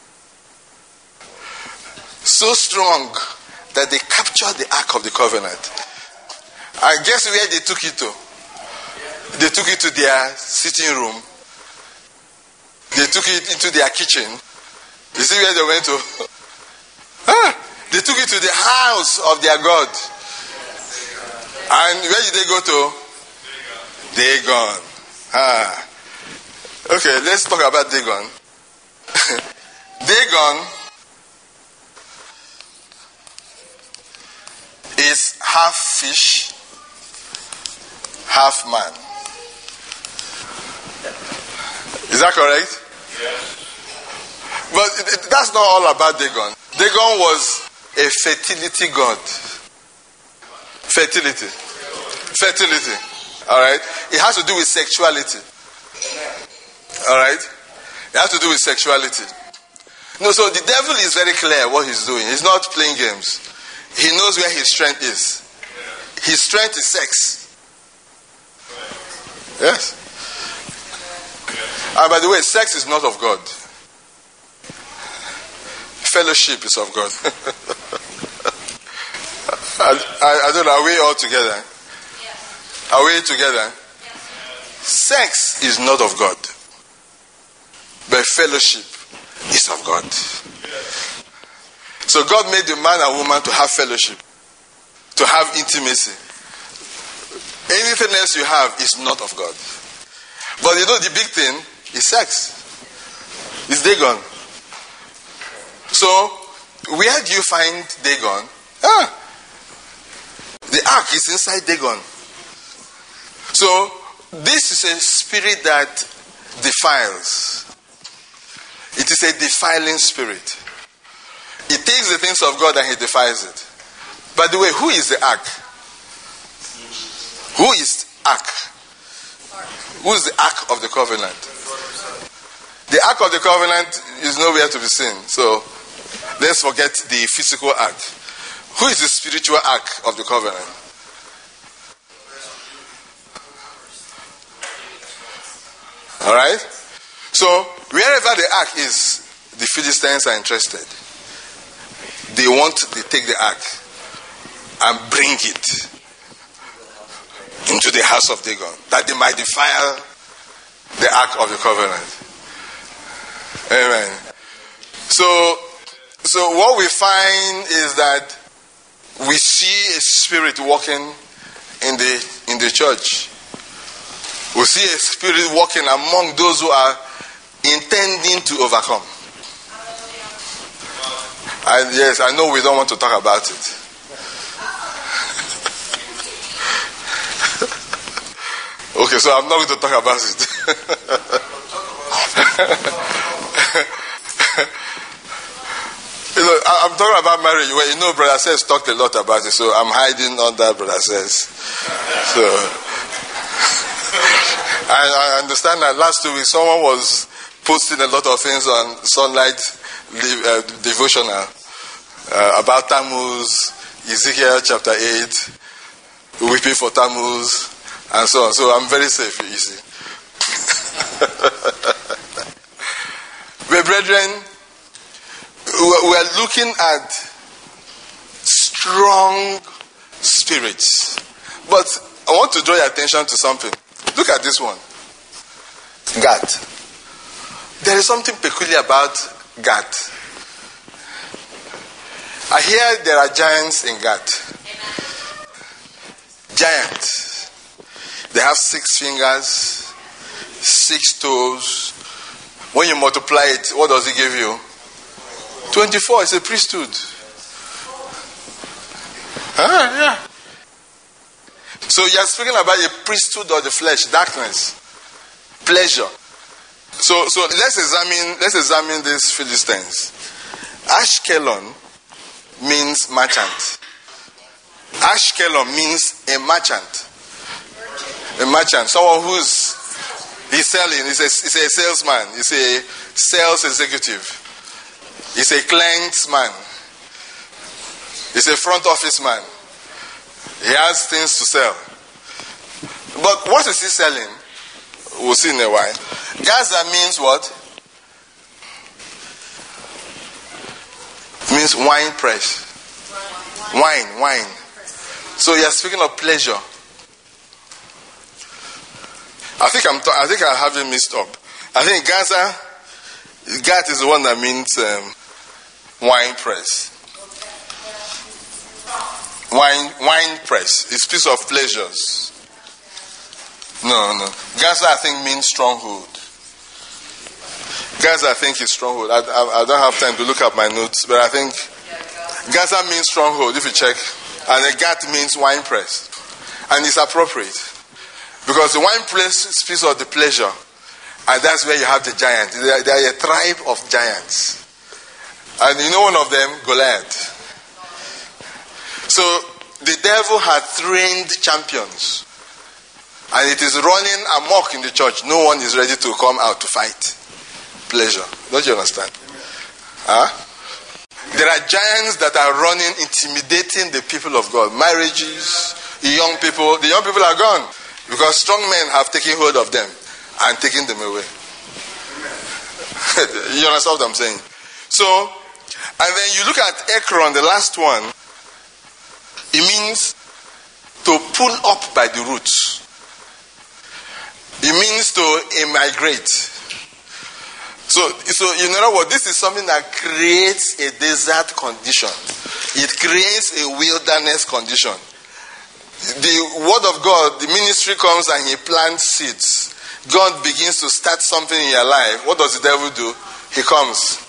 so strong, that they captured the Ark of the Covenant? I guess where they took it to? They took it to their sitting room. They took it into their kitchen. You see where they went to? They took it to the house of their God. And where did they go to? Dagon. Okay, let's talk about Dagon. Dagon is half fish, half man. Is that correct? Yes. But that's not all about Dagon. Dagon was a fertility god. Fertility. Alright? It has to do with sexuality. Alright? It has to do with sexuality. No, so the devil is very clear what he's doing. He's not playing games. He knows where his strength is. His strength is sex. Yes. And by the way, sex is not of God. Fellowship is of God. I don't know, are we all together? Yes. Are we together? Yes. Sex is not of God. But fellowship is of God. Yes. So God made the man and woman to have fellowship, to have intimacy. Anything else you have is not of God. But you know the big thing is sex. It's Dagon. So, where do you find Dagon? The ark is inside Dagon. So, this is a spirit that defiles. It is a defiling spirit. It takes the things of God and he defiles it. By the way, who is the ark? Who is ark? Who is the ark of the covenant? The ark of the covenant is nowhere to be seen. So, let's forget the physical ark. Who is the spiritual ark of the covenant? Alright? So, wherever the ark is, the Philistines are interested. They take the ark and bring it into the house of Dagon, that they might defile the ark of the covenant. Amen. So what we find is that we see a spirit walking in the church. We see a spirit walking among those who are intending to overcome. And yes, I know we don't want to talk about it. Okay, so I'm not going to talk about it. You know, I'm talking about marriage. Well, you know, Brother Says talked a lot about it, so I'm hiding under Brother Says. So, I understand that last 2 weeks someone was posting a lot of things on Sunlight devotional about Tammuz, Ezekiel chapter 8, weeping for Tammuz, and so on. So I'm very safe, you see. But brethren, we are looking at strong spirits. But I want to draw your attention to something. Look at this one. Gath. There is something peculiar about Gath. I hear there are giants in Gath. Giants. They have 6 fingers, 6 toes. When you multiply it, what does it give you? 24. It's a priesthood. Yeah. So you're speaking about a priesthood of the flesh, darkness, pleasure. So let's examine these Philistines. Ashkelon means merchant. Ashkelon means a merchant. A merchant, someone he's selling. He's a salesman. He's a sales executive. He's a clientsman. He's a front office man. He has things to sell. But what is he selling? We'll see in a while. Gaza means what? means wine press. Wine. So you're speaking of pleasure. I think I have it mixed up. I think Gat is the one that means wine press. Wine press. It speaks of pleasures. No. Gaza, I think, means stronghold. Gaza, I think, is stronghold. I don't have time to look up my notes, but I think Gaza means stronghold, if you check. And the Gat means wine press. And it's appropriate. Because the wine press speaks of the pleasure. And that's where you have the giants. They are a tribe of giants. And you know one of them, Goliath. So the devil had trained champions. And it is running amok in the church. No one is ready to come out to fight. Pleasure. Don't you understand? Huh? There are giants that are running, intimidating the people of God. Marriages, the young people are gone. Because strong men have taken hold of them and taken them away. You understand what I'm saying? So, and then you look at Ekron, the last one. It means to pull up by the roots. It means to immigrate. So you know what? This is something that creates a desert condition. It creates a wilderness condition. The word of God, the ministry comes and he plants seeds. God begins to start something in your life. What does the devil do? He comes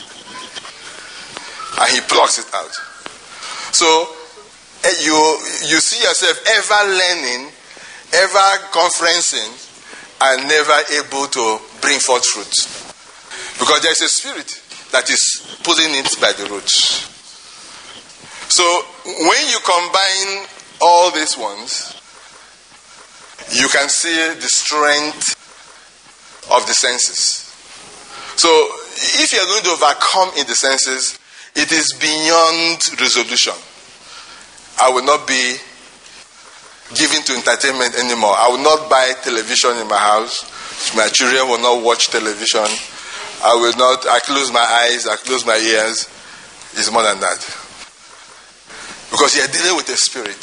and he plucks it out. So you see yourself ever learning, ever conferencing, and never able to bring forth fruit. Because there is a spirit that is pulling it by the roots. So when you combine all these ones, you can see the strength of the senses. So if you're going to overcome in the senses, it is beyond resolution. I will not be given to entertainment anymore. I will not buy television in my house. My children will not watch television. I close my eyes, I close my ears. It's more than that. Because you're dealing with a spirit.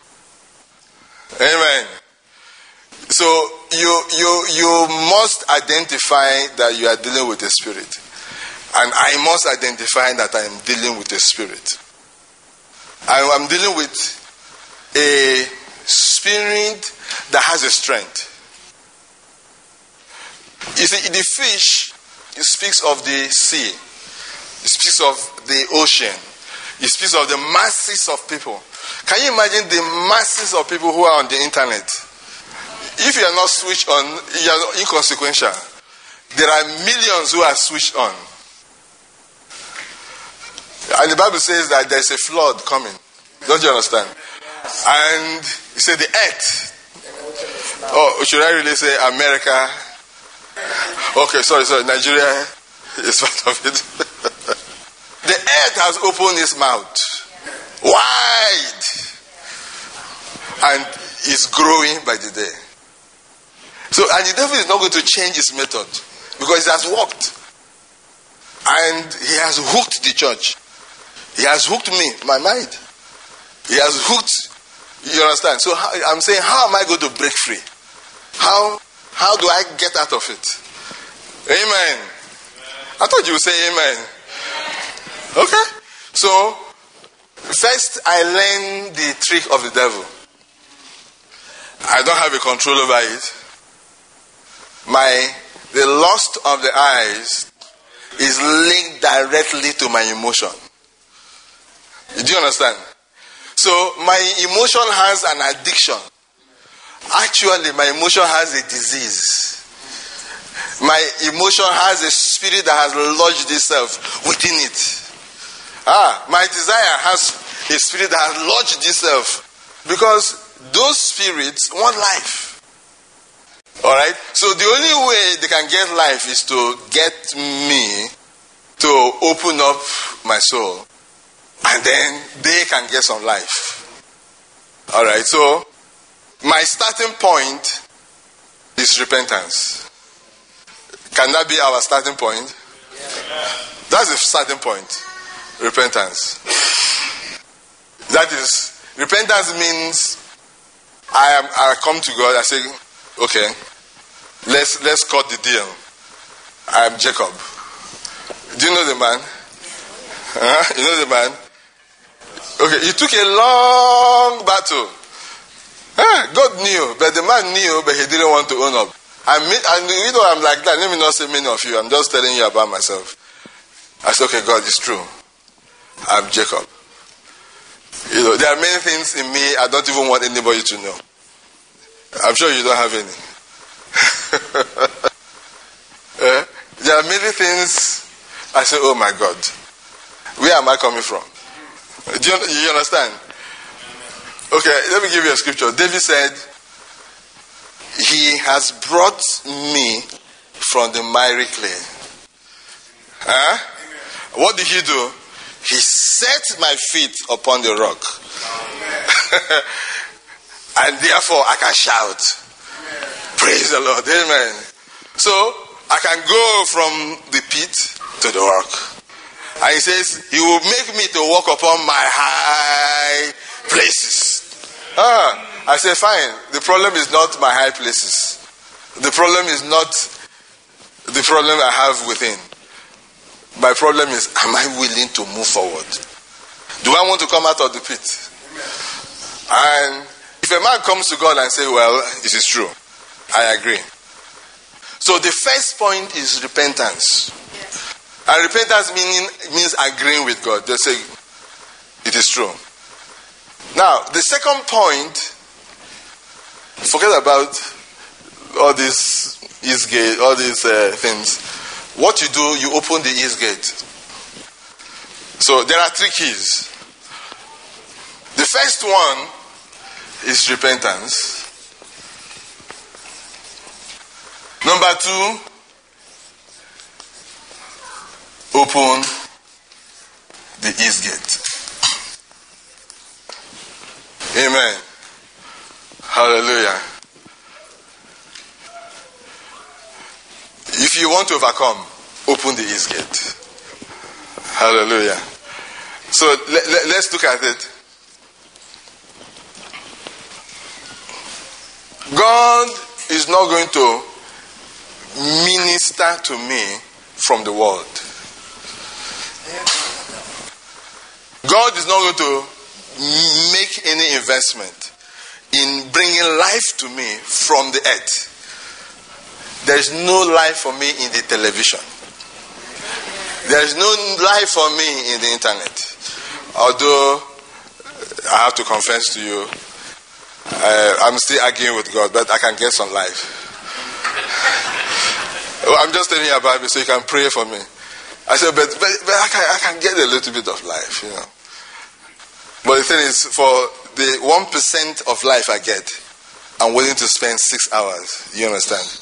Amen. So you must identify that you are dealing with a spirit. And I must identify that I am dealing with a spirit. I'm dealing with a spirit that has a strength. You see, the fish, it speaks of the sea. It speaks of the ocean. It speaks of the masses of people. Can you imagine the masses of people who are on the internet? If you are not switched on, you are inconsequential. There are millions who are switched on. And the Bible says that there's a flood coming. Don't you understand? And he said the earth. Oh, should I really say America? Okay, sorry, Nigeria is part of it. The earth has opened its mouth wide and is growing by the day. So, and the devil is not going to change his method because it has worked. And he has hooked the church. He has hooked me, my mind. He has hooked, you understand? So I'm saying, how am I going to break free? How do I get out of it? Amen. I thought you would say amen. Okay. So, first I learned the trick of the devil. I don't have a control over it. The lust of the eyes is linked directly to my emotion. Do you understand? So my emotion has an addiction. Actually, my emotion has a disease. My emotion has a spirit that has lodged itself within it. My desire has a spirit that has lodged itself. Because those spirits want life. Alright? So the only way they can get life is to get me to open up my soul. And then they can get some life. Alright, so my starting point is repentance. Can that be our starting point? Yeah. That's the starting point. repentance. That is, repentance means I come to God, I say, okay, let's cut the deal. I am Jacob. Do you know the man? You know the man? Okay, it took a long battle. God knew, but the man knew, but he didn't want to own up. I'm like that. Let me not say many of you. I'm just telling you about myself. I said, okay, God, it's true. I'm Jacob. There are many things in me I don't even want anybody to know. I'm sure you don't have any. There are many things I say, oh my God, where am I coming from? Do you understand? Okay, let me give you a scripture. David said, he has brought me from the miry clay. What did he do? He set my feet upon the rock. And therefore I can shout. Praise the Lord. Amen. So I can go from the pit to the rock. And he says, he will make me to walk upon my high places. I say, fine. The problem is not my high places. The problem is not the problem I have within. My problem is, am I willing to move forward? Do I want to come out of the pit? And if a man comes to God and says, well, it is true, I agree. So the first point is repentance. Yes. And repentance means agreeing with God. They say, it is true. Now, the second point, forget about all these east gate, all these things. What you do, you open the east gate. So there are 3 keys. The first one is repentance. Number 2, open the east gate. Amen. Hallelujah. If you want to overcome, open the east gate. Hallelujah. So let's look at it. God is not going to minister to me from the world. God is not going to make any investment in bringing life to me from the earth. There is no life for me in the television. There is no life for me in the internet. Although, I have to confess to you, I'm still arguing with God, but I can get some life. I'm just telling you about it so you can pray for me. I said, but I can get a little bit of life, you know. But the thing is, for the 1% of life I get, I'm willing to spend 6 hours. You understand?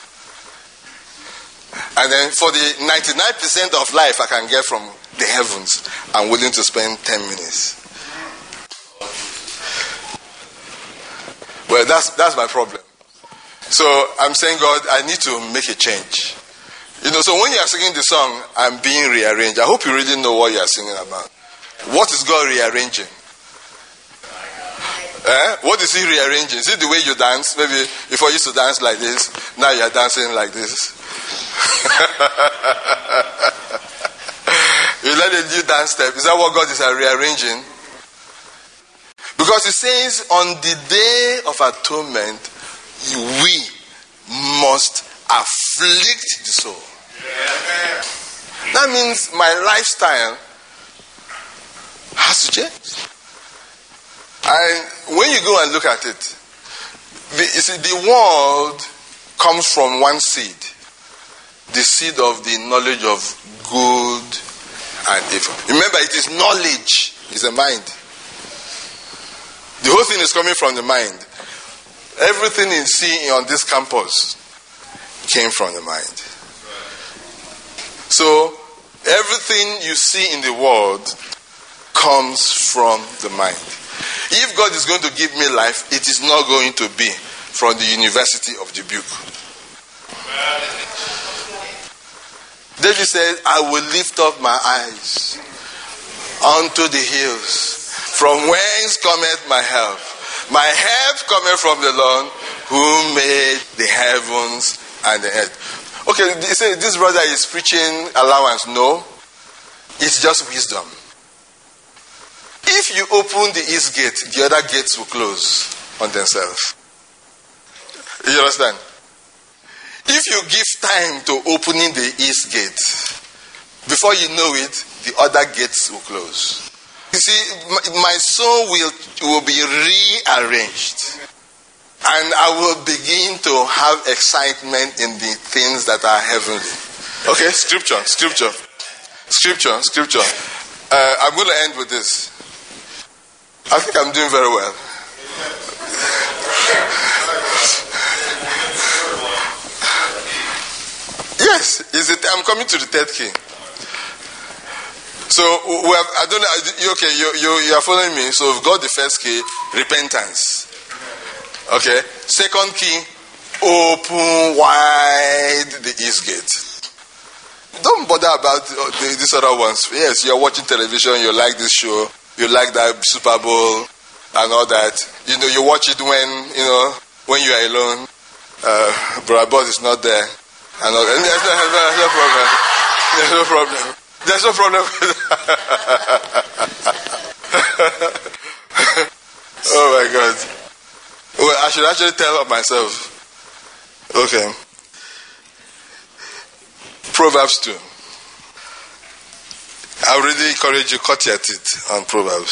And then for the 99% of life I can get from the heavens, I'm willing to spend 10 minutes. Well, that's my problem. So I'm saying, God, I need to make a change. You know, so when you are singing the song, I'm being rearranged. I hope you really know what you are singing about. What is God rearranging? What is he rearranging? Is it the way you dance? Maybe before you used to dance like this, now you are dancing like this. You let a new dance step. Is that what God is rearranging? Because it says on the day of atonement, we must afflict the soul. That means my lifestyle has to change. And when you go and look at it, the world comes from one seed. The seed of the knowledge of good and evil. Remember, it is knowledge. It's a mind. The whole thing is coming from the mind. Everything you see on this campus came from the mind. So, everything you see in the world comes from the mind. If God is going to give me life, it is not going to be from the University of Dubuque. David said, I will lift up my eyes unto the hills, from whence cometh my help. My help cometh from the Lord, who made the heavens and the earth. Okay, this brother is preaching allowance. No, it's just wisdom. If you open the east gate, the other gates will close on themselves. You understand? If you give time to opening the east gate, before you know it, the other gates will close. You see, my soul will be rearranged. And I will begin to have excitement in the things that are heavenly. Okay, scripture. I'm going to end with this. I think I'm doing very well. Yes, I'm coming to the third key. So we have. I don't know. Okay, you are following me. So we've got the first key, repentance. Okay. Second key, open wide the east gate. Don't bother about these other ones. Yes, you're watching television. You like this show. You like that Super Bowl and all that. You know, you watch it when you are alone. Brother Boss is not there. And all that. There's no problem. There's no problem with that. Oh my God. Well, I should actually tell myself. Okay. Proverbs 2. I really encourage you, cut your teeth on Proverbs.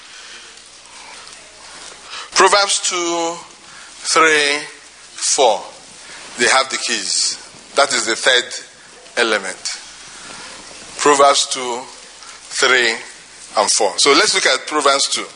Proverbs 2, 3, 4. They have the keys. That is the third element. Proverbs 2, 3, and 4. So let's look at Proverbs 2.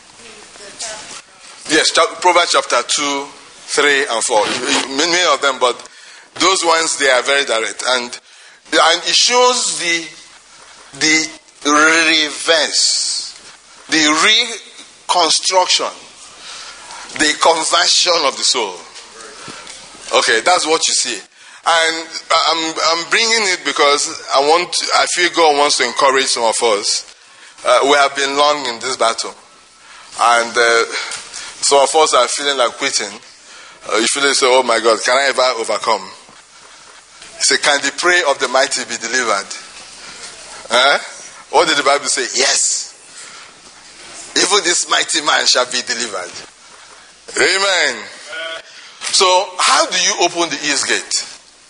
Yes, Proverbs chapter 2, 3, and 4. Many of them, but those ones, they are very direct. And it shows the reverse, the reconstruction, the conversion of the soul. Okay, that's what you see. And I'm bringing it because I feel God wants to encourage some of us. We have been long in this battle. And some of us are feeling like quitting. You feel like, oh my God, can I ever overcome? Say, can the prayer of the mighty be delivered? What did the Bible say? Yes. Even this mighty man shall be delivered. Amen. So, how do you open the east gate?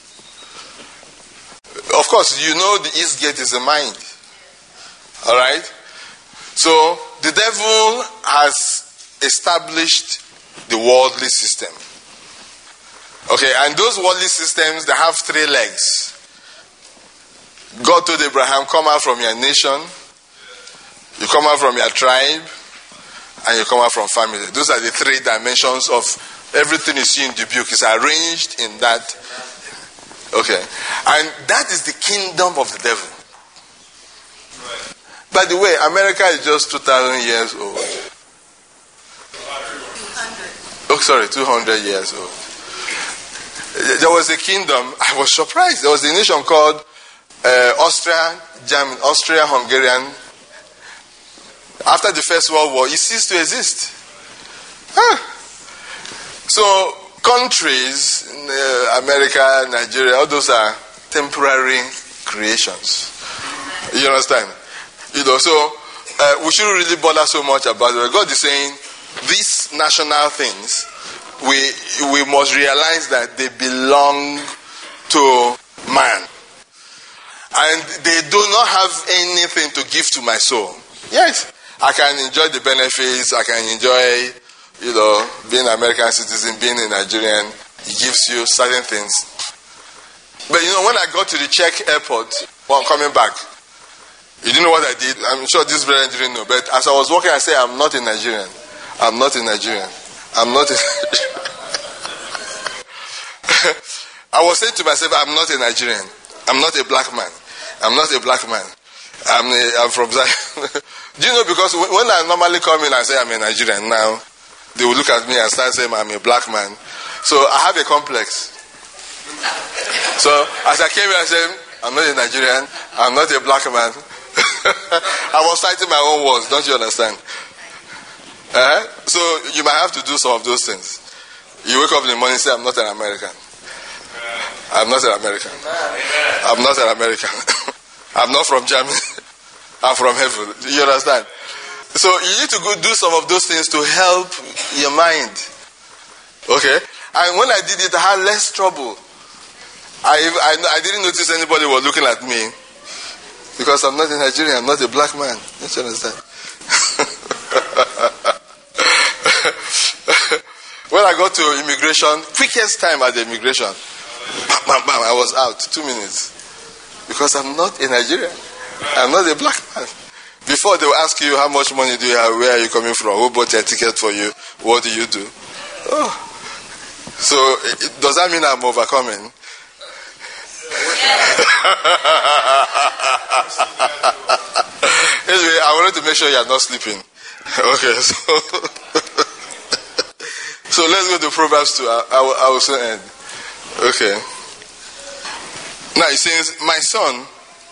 Of course, you know the east gate is the mind. Alright? So, the devil has established the worldly system. Okay, and those worldly systems, they have 3 legs. God told Abraham, come out from your nation, you come out from your tribe, and you come out from family. Those are the 3 dimensions of everything you see in Dubuque is arranged in that. Okay. And that is the kingdom of the devil. Right. By the way, America is just 2,000 years old. 200 years old. There was a kingdom, I was surprised. There was a nation called Austria-Hungarian. After the First World War, it ceased to exist. So, countries, America, Nigeria, all those are temporary creations. You understand? So we shouldn't really bother so much about it. God is saying these national things, we must realize that they belong to man. And they do not have anything to give to my soul. Yes, I can enjoy the benefits, I can enjoy being an American citizen, being a Nigerian, it gives you certain things. But when I got to the Czech airport, while coming back, you didn't know what I did. I'm sure this brother didn't know. But as I was walking, I said, I'm not a Nigerian. I'm not a Nigerian. I'm not a Nigerian. I was saying to myself, I'm not a Nigerian. I'm not a black man. I'm not a black man. I'm from Zion. Do you know, because when I normally come in and say I'm a Nigerian now, they will look at me and start saying I'm a black man. So I have a complex. So as I came here, I said, I'm not a Nigerian. I'm not a black man. I was citing my own words, don't you understand? So you might have to do some of those things. You wake up in the morning and say, I'm not an American. I'm not an American. I'm not an American. I'm not from Germany. I'm from heaven. You understand? So you need to go do some of those things to help your mind. Okay? And when I did it, I had less trouble. I didn't notice anybody was looking at me because I'm not a Nigerian. I'm not a black man. Don't you understand? When I got to immigration, quickest time at the immigration, bam, bam, bam, I was out 2 minutes. Because I'm not a Nigerian. I'm not a black man. Before they will ask you how much money do you have, where are you coming from, who bought your ticket for you, what do you do? Oh. So does that mean I'm overcoming? Anyway, I wanted to make sure you are not sleeping. Okay, so let's go to Proverbs 2. I will soon end. Okay. Now it says, my son,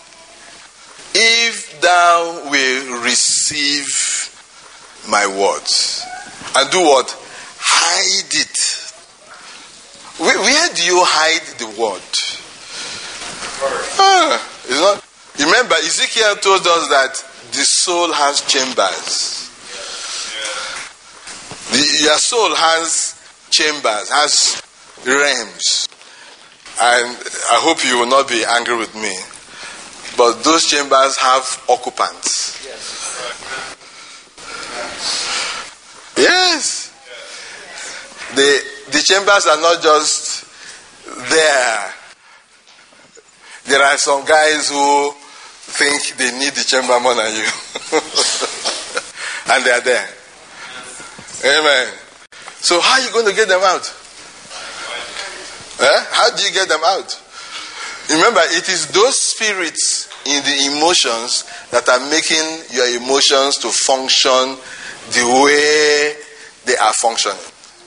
if thou will receive my words and do what? Hide it. Where do you hide the word? It's not. Remember, Ezekiel told us that the soul has chambers. Your soul has chambers, has realms. And I hope you will not be angry with me. But those chambers have occupants. Yes. The chambers are not just there. There are some guys who think they need the chamber more than you. And they are there. Amen. So how are you going to get them out? How do you get them out? Remember, it is those spirits in the emotions that are making your emotions to function the way they are functioning.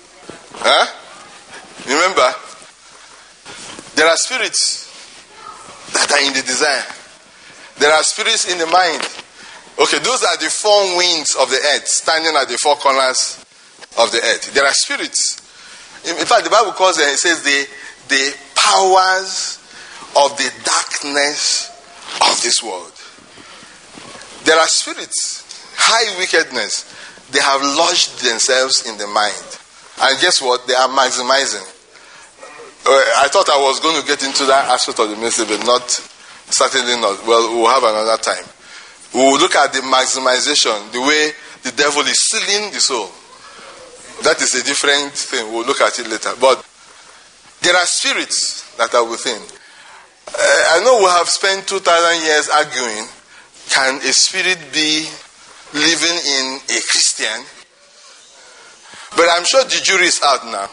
Remember, there are spirits that are in the desire. There are spirits in the mind. Okay, those are the four winds of the earth, standing at the four corners of the earth. There are spirits. In fact, the Bible calls them, it says the powers of the darkness of this world. There are spirits, high wickedness. They have lodged themselves in the mind. And guess what? They are maximizing. I thought I was going to get into that aspect of the message, but certainly not. Well, we'll have another time. We'll look at the maximization, the way the devil is stealing the soul. That is a different thing. We'll look at it later. But there are spirits that are within. I know we have spent 2,000 years arguing. Can a spirit be living in a Christian? But I'm sure the jury is out now.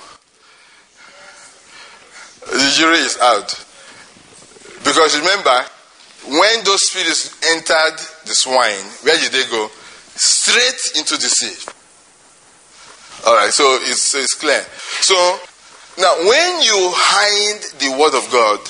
The jury is out. Because remember, when those spirits entered the swine, where did they go? Straight into the sea. Alright, so it's clear. So, now when you hide the word of God,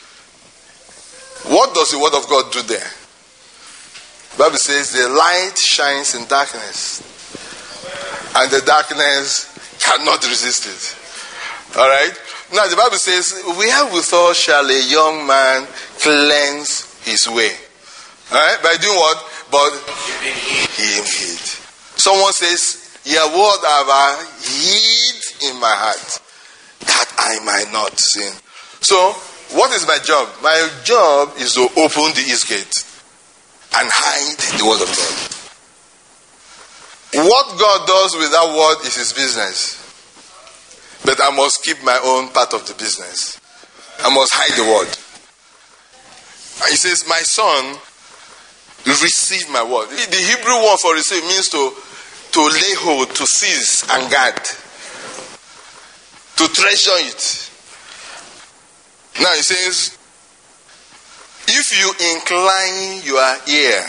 what does the word of God do there? The Bible says the light shines in darkness, and the darkness cannot resist it. Alright? Now the Bible says, wherewithal shall a young man cleanse his way? Alright? By doing what? But him hid. Someone says, your word have I hid in my heart, that I might not sin. So, what is my job? My job is to open the east gate and hide the word of God. What God does with that word is his business. But I must keep my own part of the business. I must hide the word. And he says, my son, receive my word. The Hebrew word for receive means to lay hold, to seize and guard. To treasure it. Now he says, if you incline your ear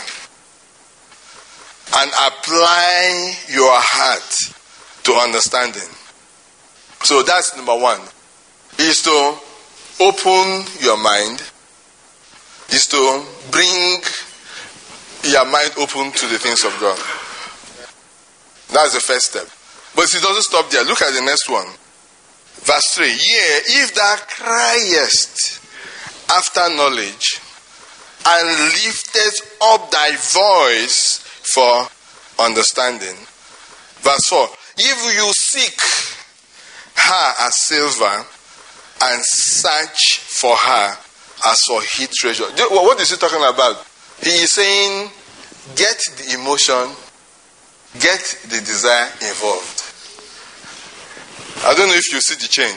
and apply your heart to understanding. So that's number one. Is to open your mind. Is to bring your mind open to the things of God. That's the first step. But it doesn't stop there. Look at the next one. Verse 3. Yea, if thou criest after knowledge, and liftest up thy voice for understanding. Verse 4. If you seek her as silver, and search for her as for hid treasure. What is he talking about? He is saying, get the emotion, get the desire involved. I don't know if you see the chain.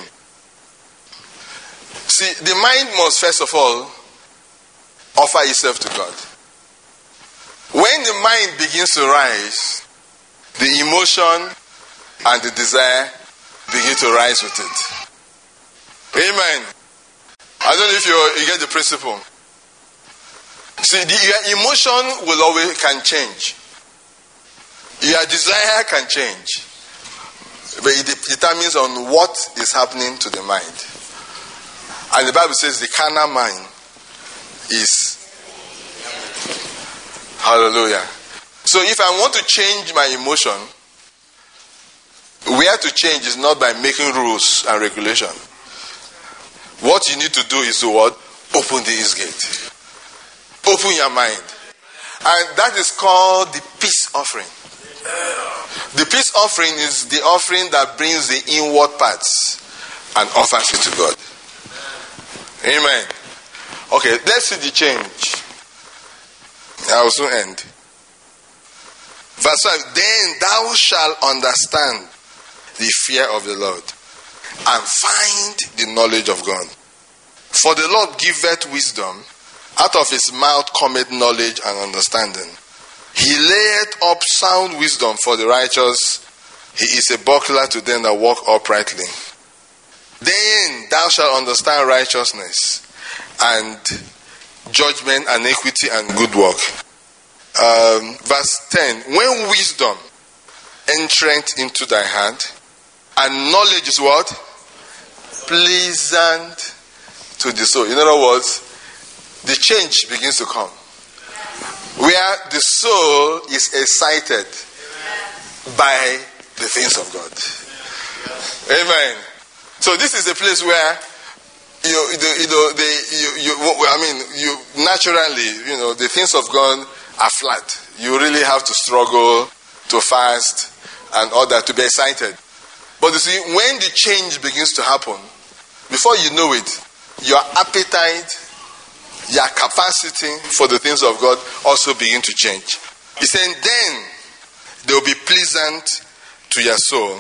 See, the mind must first of all offer itself to God. When the mind begins to rise, the emotion and the desire begin to rise with it. Amen. I don't know if you get the principle. See, your emotion can change. Your desire can change. But it determines on what is happening to the mind. And the Bible says the carnal mind is... Hallelujah. So if I want to change my emotion, where to change is not by making rules and regulation. What you need to do is to what? Open the east gate. Open your mind. And that is called the peace offering. The peace offering is the offering that brings the inward parts and offers it to God. Amen. Okay, let's see the change. I will soon end. Verse 5. Then thou shalt understand the fear of the Lord, and find the knowledge of God. For the Lord giveth wisdom, out of his mouth cometh knowledge and understanding. He layeth up sound wisdom for the righteous. He is a buckler to them that walk uprightly. Then thou shalt understand righteousness and judgment and equity and good work. Verse 10. When wisdom entereth into thy heart, and knowledge is what? Pleasant to the soul. In other words, the change begins to come. Where the soul is excited by the things of God. Amen. So this is a place where naturally, the things of God are flat. You really have to struggle to fast and all that to be excited. But you see, when the change begins to happen, before you know it, your appetite, your capacity for the things of God also begin to change. He's saying, then they will be pleasant to your soul.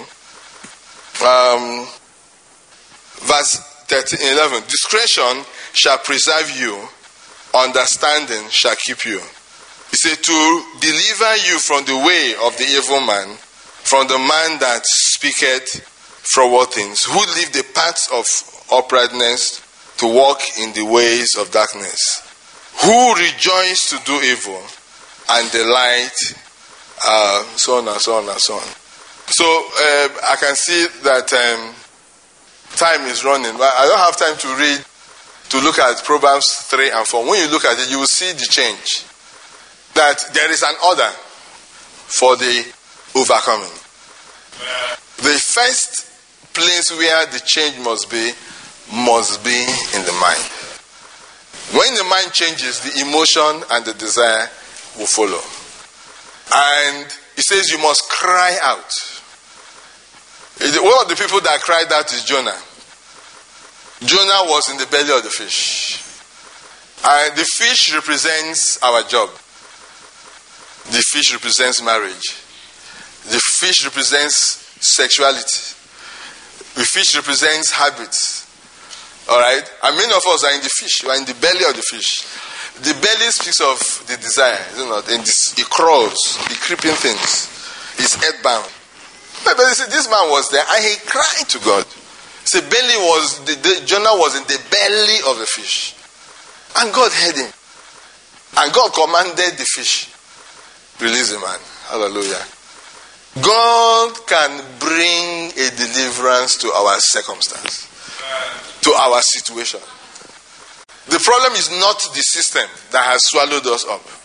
Verse 11. Discretion shall preserve you, understanding shall keep you. He said, to deliver you from the way of the evil man, from the man that speaketh froward things, who leave the paths of uprightness to walk in the ways of darkness, who rejoice to do evil and delight, so on and so on and so on. So I can see that time is running, but I don't have time to look at Proverbs 3 and 4. When you look at it, you will see the change. That there is an order for the overcoming. The first place where the change must be in the mind. When the mind changes, the emotion and the desire will follow. And he says you must cry out. One of the people that cried out is Jonah. Jonah was in the belly of the fish. And the fish represents our job. The fish represents marriage. The fish represents sexuality. The fish represents habits. Alright? And many of us are in the fish. We are in the belly of the fish. The belly speaks of the desire, is it not? And it crawls, the creeping things. It's earthbound. But you see, this man was there and he cried to God. See, Jonah was in the belly of the fish. And God heard him. And God commanded the fish, release the man. Hallelujah. God can bring a deliverance to our circumstance, to our situation. The problem is not the system that has swallowed us up.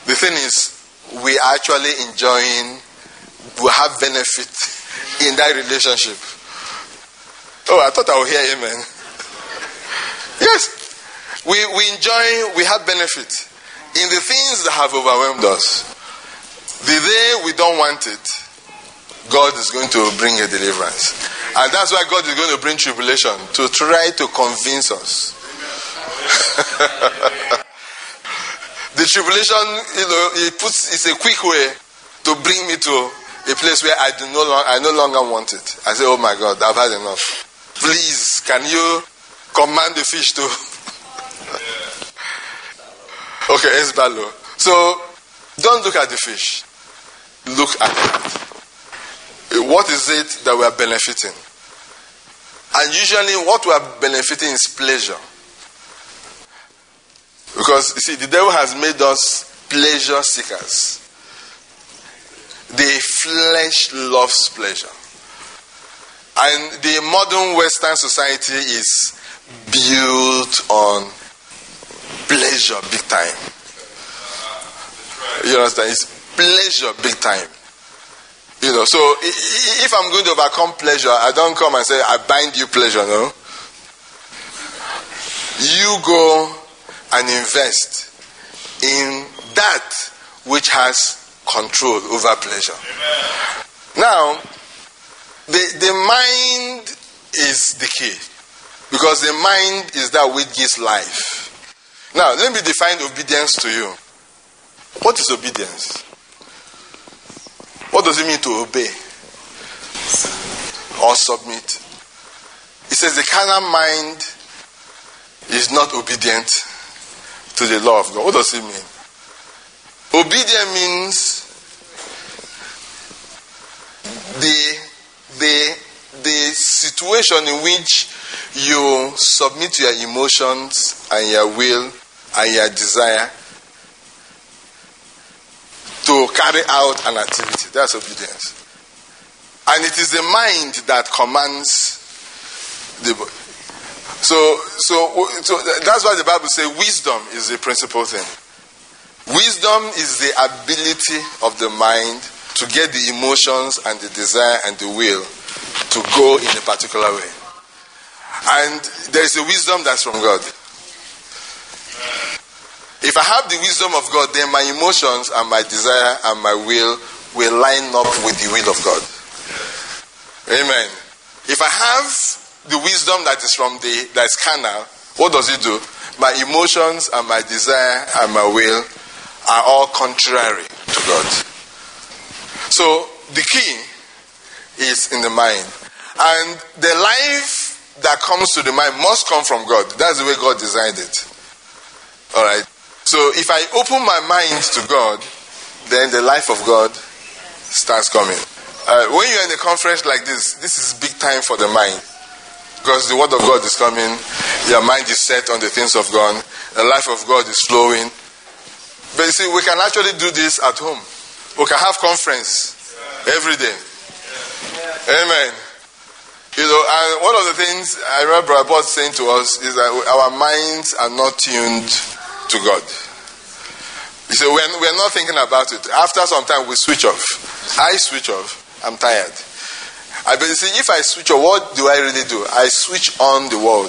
The thing is, we are actually we have benefit in that relationship. Oh, I thought I would hear amen. Yes. We have benefit in the things that have overwhelmed us. The day we don't want it, God is going to bring a deliverance. And that's why God is going to bring tribulation, to try to convince us. The tribulation, it's a quick way to bring me to a place where I no longer want it. I say, oh my God, I've had enough. Please, can you command the fish to... Okay, it's Balo. So, don't look at the fish. Look at it. What is it that we are benefiting? And usually what we are benefiting is pleasure. Because, you see, the devil has made us pleasure seekers. The flesh loves pleasure. And the modern Western society is built on pleasure big time. You understand? It's pleasure big time. So if I'm going to overcome pleasure, I don't come and say, I bind you pleasure, no? You go and invest in that which has control over pleasure. Now, the mind is the key. Because the mind is that which gives life. Now, let me define obedience to you. What is obedience? What does it mean to obey? Or submit? It says the carnal mind is not obedient to the law of God. What does it mean? Obedience means the situation in which you submit your emotions and your will and your desire to carry out an activity. That's obedience. And it is the mind that commands the body. So that's why the Bible says wisdom is the principal thing. Wisdom is the ability of the mind to get the emotions and the desire and the will to go in a particular way. And there is a wisdom that's from God. If I have the wisdom of God, then my emotions and my desire and my will line up with the will of God. Amen. If I have the wisdom that is that's carnal, what does it do? My emotions and my desire and my will are all contrary to God. So the key is in the mind. And the life that comes to the mind must come from God. That's the way God designed it. Alright. So if I open my mind to God, then the life of God starts coming. When you're in a conference like this is big time for the mind. Because the word of God is coming, your mind is set on the things of God, the life of God is flowing. But you see, we can actually do this at home. We can have conference every day. Amen. And one of the things I remember Brother saying to us is that our minds are not tuned to God. You see, we're not thinking about it. After some time, we switch off. I switch off. I'm tired. But you see, if I switch off, what do I really do? I switch on the world.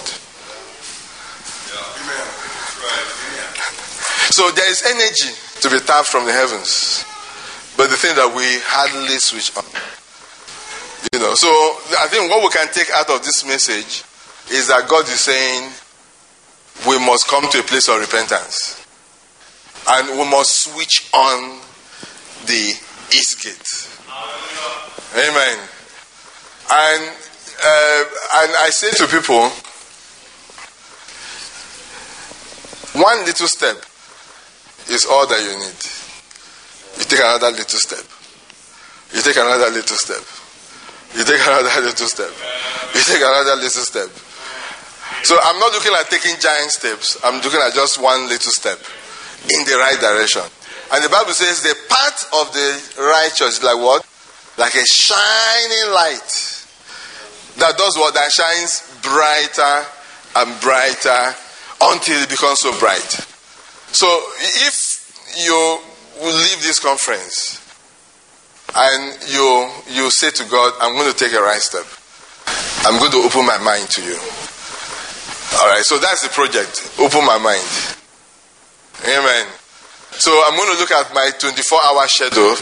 So there is energy to be tapped from the heavens. But the thing that we hardly switch on. So I think what we can take out of this message is that God is saying we must come to a place of repentance. And we must switch on the east gate. Amen. And I say to people, one little step is all that you need. You take another little step. You take another little step. You take another little step. You take another little step. So I'm not looking at taking giant steps. I'm looking at just one little step in the right direction. And the Bible says the path of the righteous is like what? Like a shining light. That does what? That shines brighter and brighter until it becomes so bright. So if you leave this conference and you say to God, I'm going to take a right step. I'm going to open my mind to you. All right, so that's the project. Open my mind. Amen. So I'm going to look at my 24-hour schedule,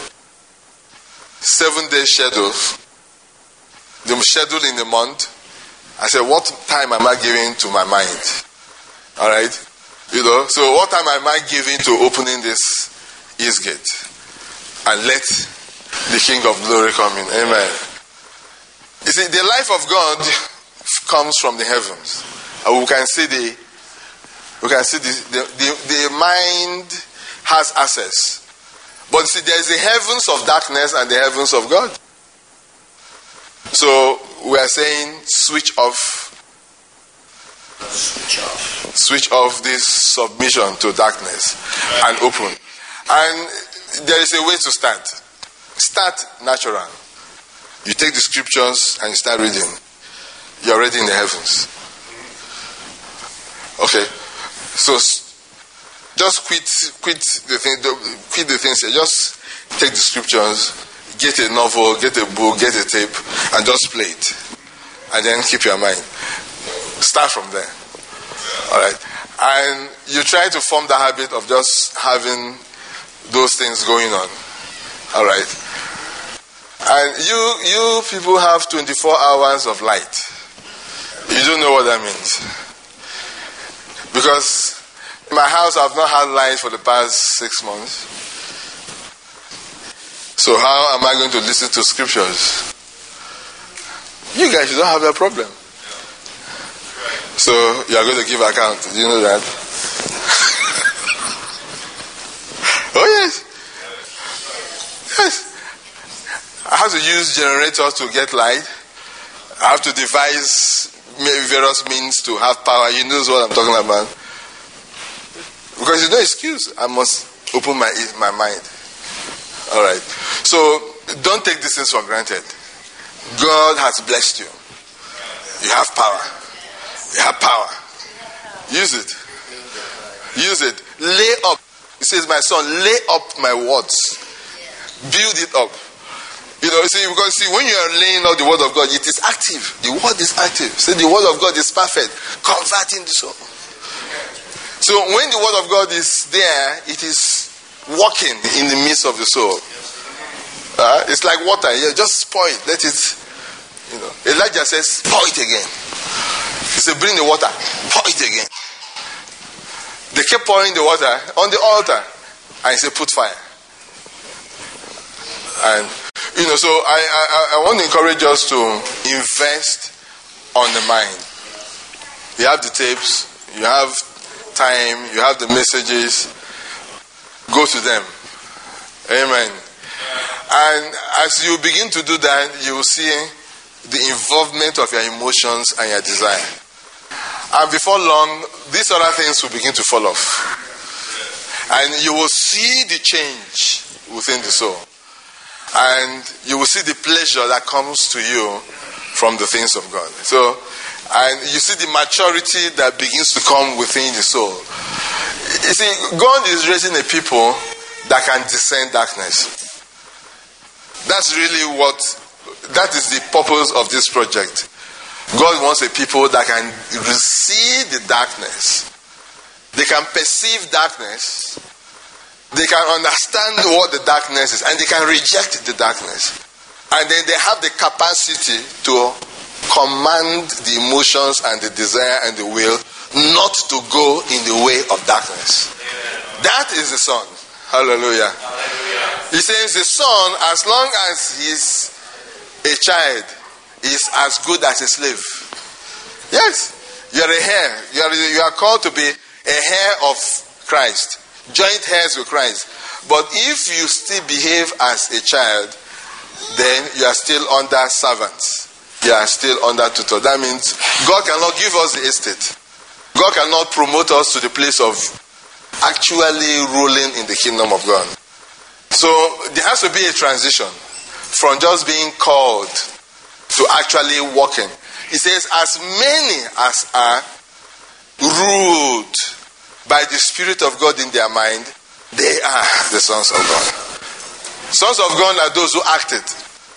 7-day schedule, the schedule in the month. I said, what time am I giving to my mind? All right? So what time am I giving to opening this east gate? And let the King of Glory come in. Amen. You see, the life of God comes from the heavens. And we can see the mind has access. But see, there is the heavens of darkness and the heavens of God. So we are saying switch off this submission to darkness and open. And there is a way to start. Start natural. You take the scriptures and you start reading. You're already in the heavens. Okay. So just quit the things. Just take the scriptures, get a novel, get a book, get a tape, and just play it. And then keep your mind. Start from there. All right. And you try to form the habit of just having those things going on. All right. And you people have 24 hours of light. You don't know what that means. Because in my house, I've not had light for the past 6 months. So how am I going to listen to scriptures? You guys, you don't have that problem. So you are going to give account. Do you know that? Oh yes. Yes. I have to use generators to get light. I have to devise various means to have power. You know what I'm talking about. Because there's no excuse. I must open my mind. All right. So don't take these things for granted. God has blessed you. You have power. You have power. Use it. Use it. Lay up. He says, my son, lay up my words. Build it up. Because when you are laying out the word of God, it is active. The word is active. So the word of God is perfect, converting the soul. So when the word of God is there, it is working in the midst of the soul. It's like water. You just pour it. Let it, Elijah says, pour it again. He said, bring the water. Pour it again. They kept pouring the water on the altar. And he said, put fire. And so I want to encourage us to invest on the mind. You have the tapes, you have time, you have the messages. Go to them. Amen. And as you begin to do that, you will see the involvement of your emotions and your desire. And before long, these other things will begin to fall off. And you will see the change within the soul. And you will see the pleasure that comes to you from the things of God. So, and you see the maturity that begins to come within the soul. You see, God is raising a people that can discern darkness. That is the purpose of this project. God wants a people that can receive the darkness. They can perceive darkness. They can understand what the darkness is, and they can reject the darkness. And then they have the capacity to command the emotions and the desire and the will not to go in the way of darkness. That is the Son. Hallelujah. He says the Son, as long as he's a child, is as good as a slave. Yes, you're a heir. You are called to be a heir of Christ. Joint heirs with Christ. But if you still behave as a child, then you are still under servants. You are still under tutor. That means God cannot give us the estate. God cannot promote us to the place of actually ruling in the kingdom of God. So there has to be a transition from just being called to actually walking. He says, as many as are ruled by the Spirit of God in their mind, They are the sons of God. Sons of God are those who act it.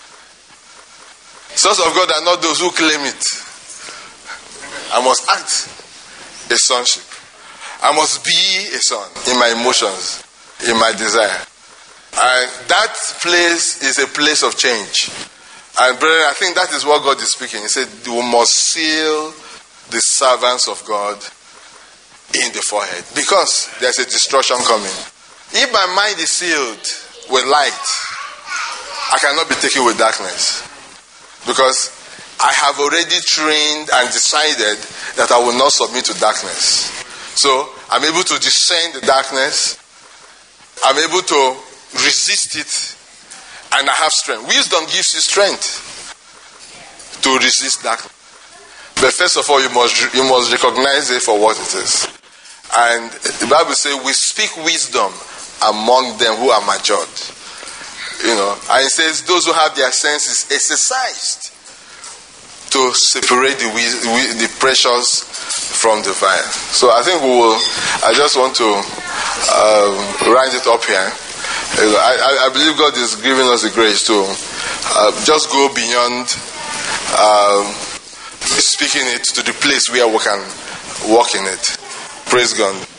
Sons of God are not those who claim it. I must act a sonship. I must be a son in my emotions, in my desire. And that place is a place of change. And brethren, I think that is what God is speaking. He said, you must seal the servants of God in the forehead. Because there's a destruction coming. If my mind is sealed with light, I cannot be taken with darkness. Because I have already trained and decided that I will not submit to darkness. So I'm able to discern the darkness. I'm able to resist it. And I have strength. Wisdom gives you strength to resist darkness. But first of all, you must recognize it for what it is. And the Bible says, we speak wisdom among them who are matured. And it says, those who have their senses exercised to separate the precious from the vile. So I think I just want to round it up here. I believe God is giving us the grace to just go beyond speaking it to the place where we can walk in it. Praise God.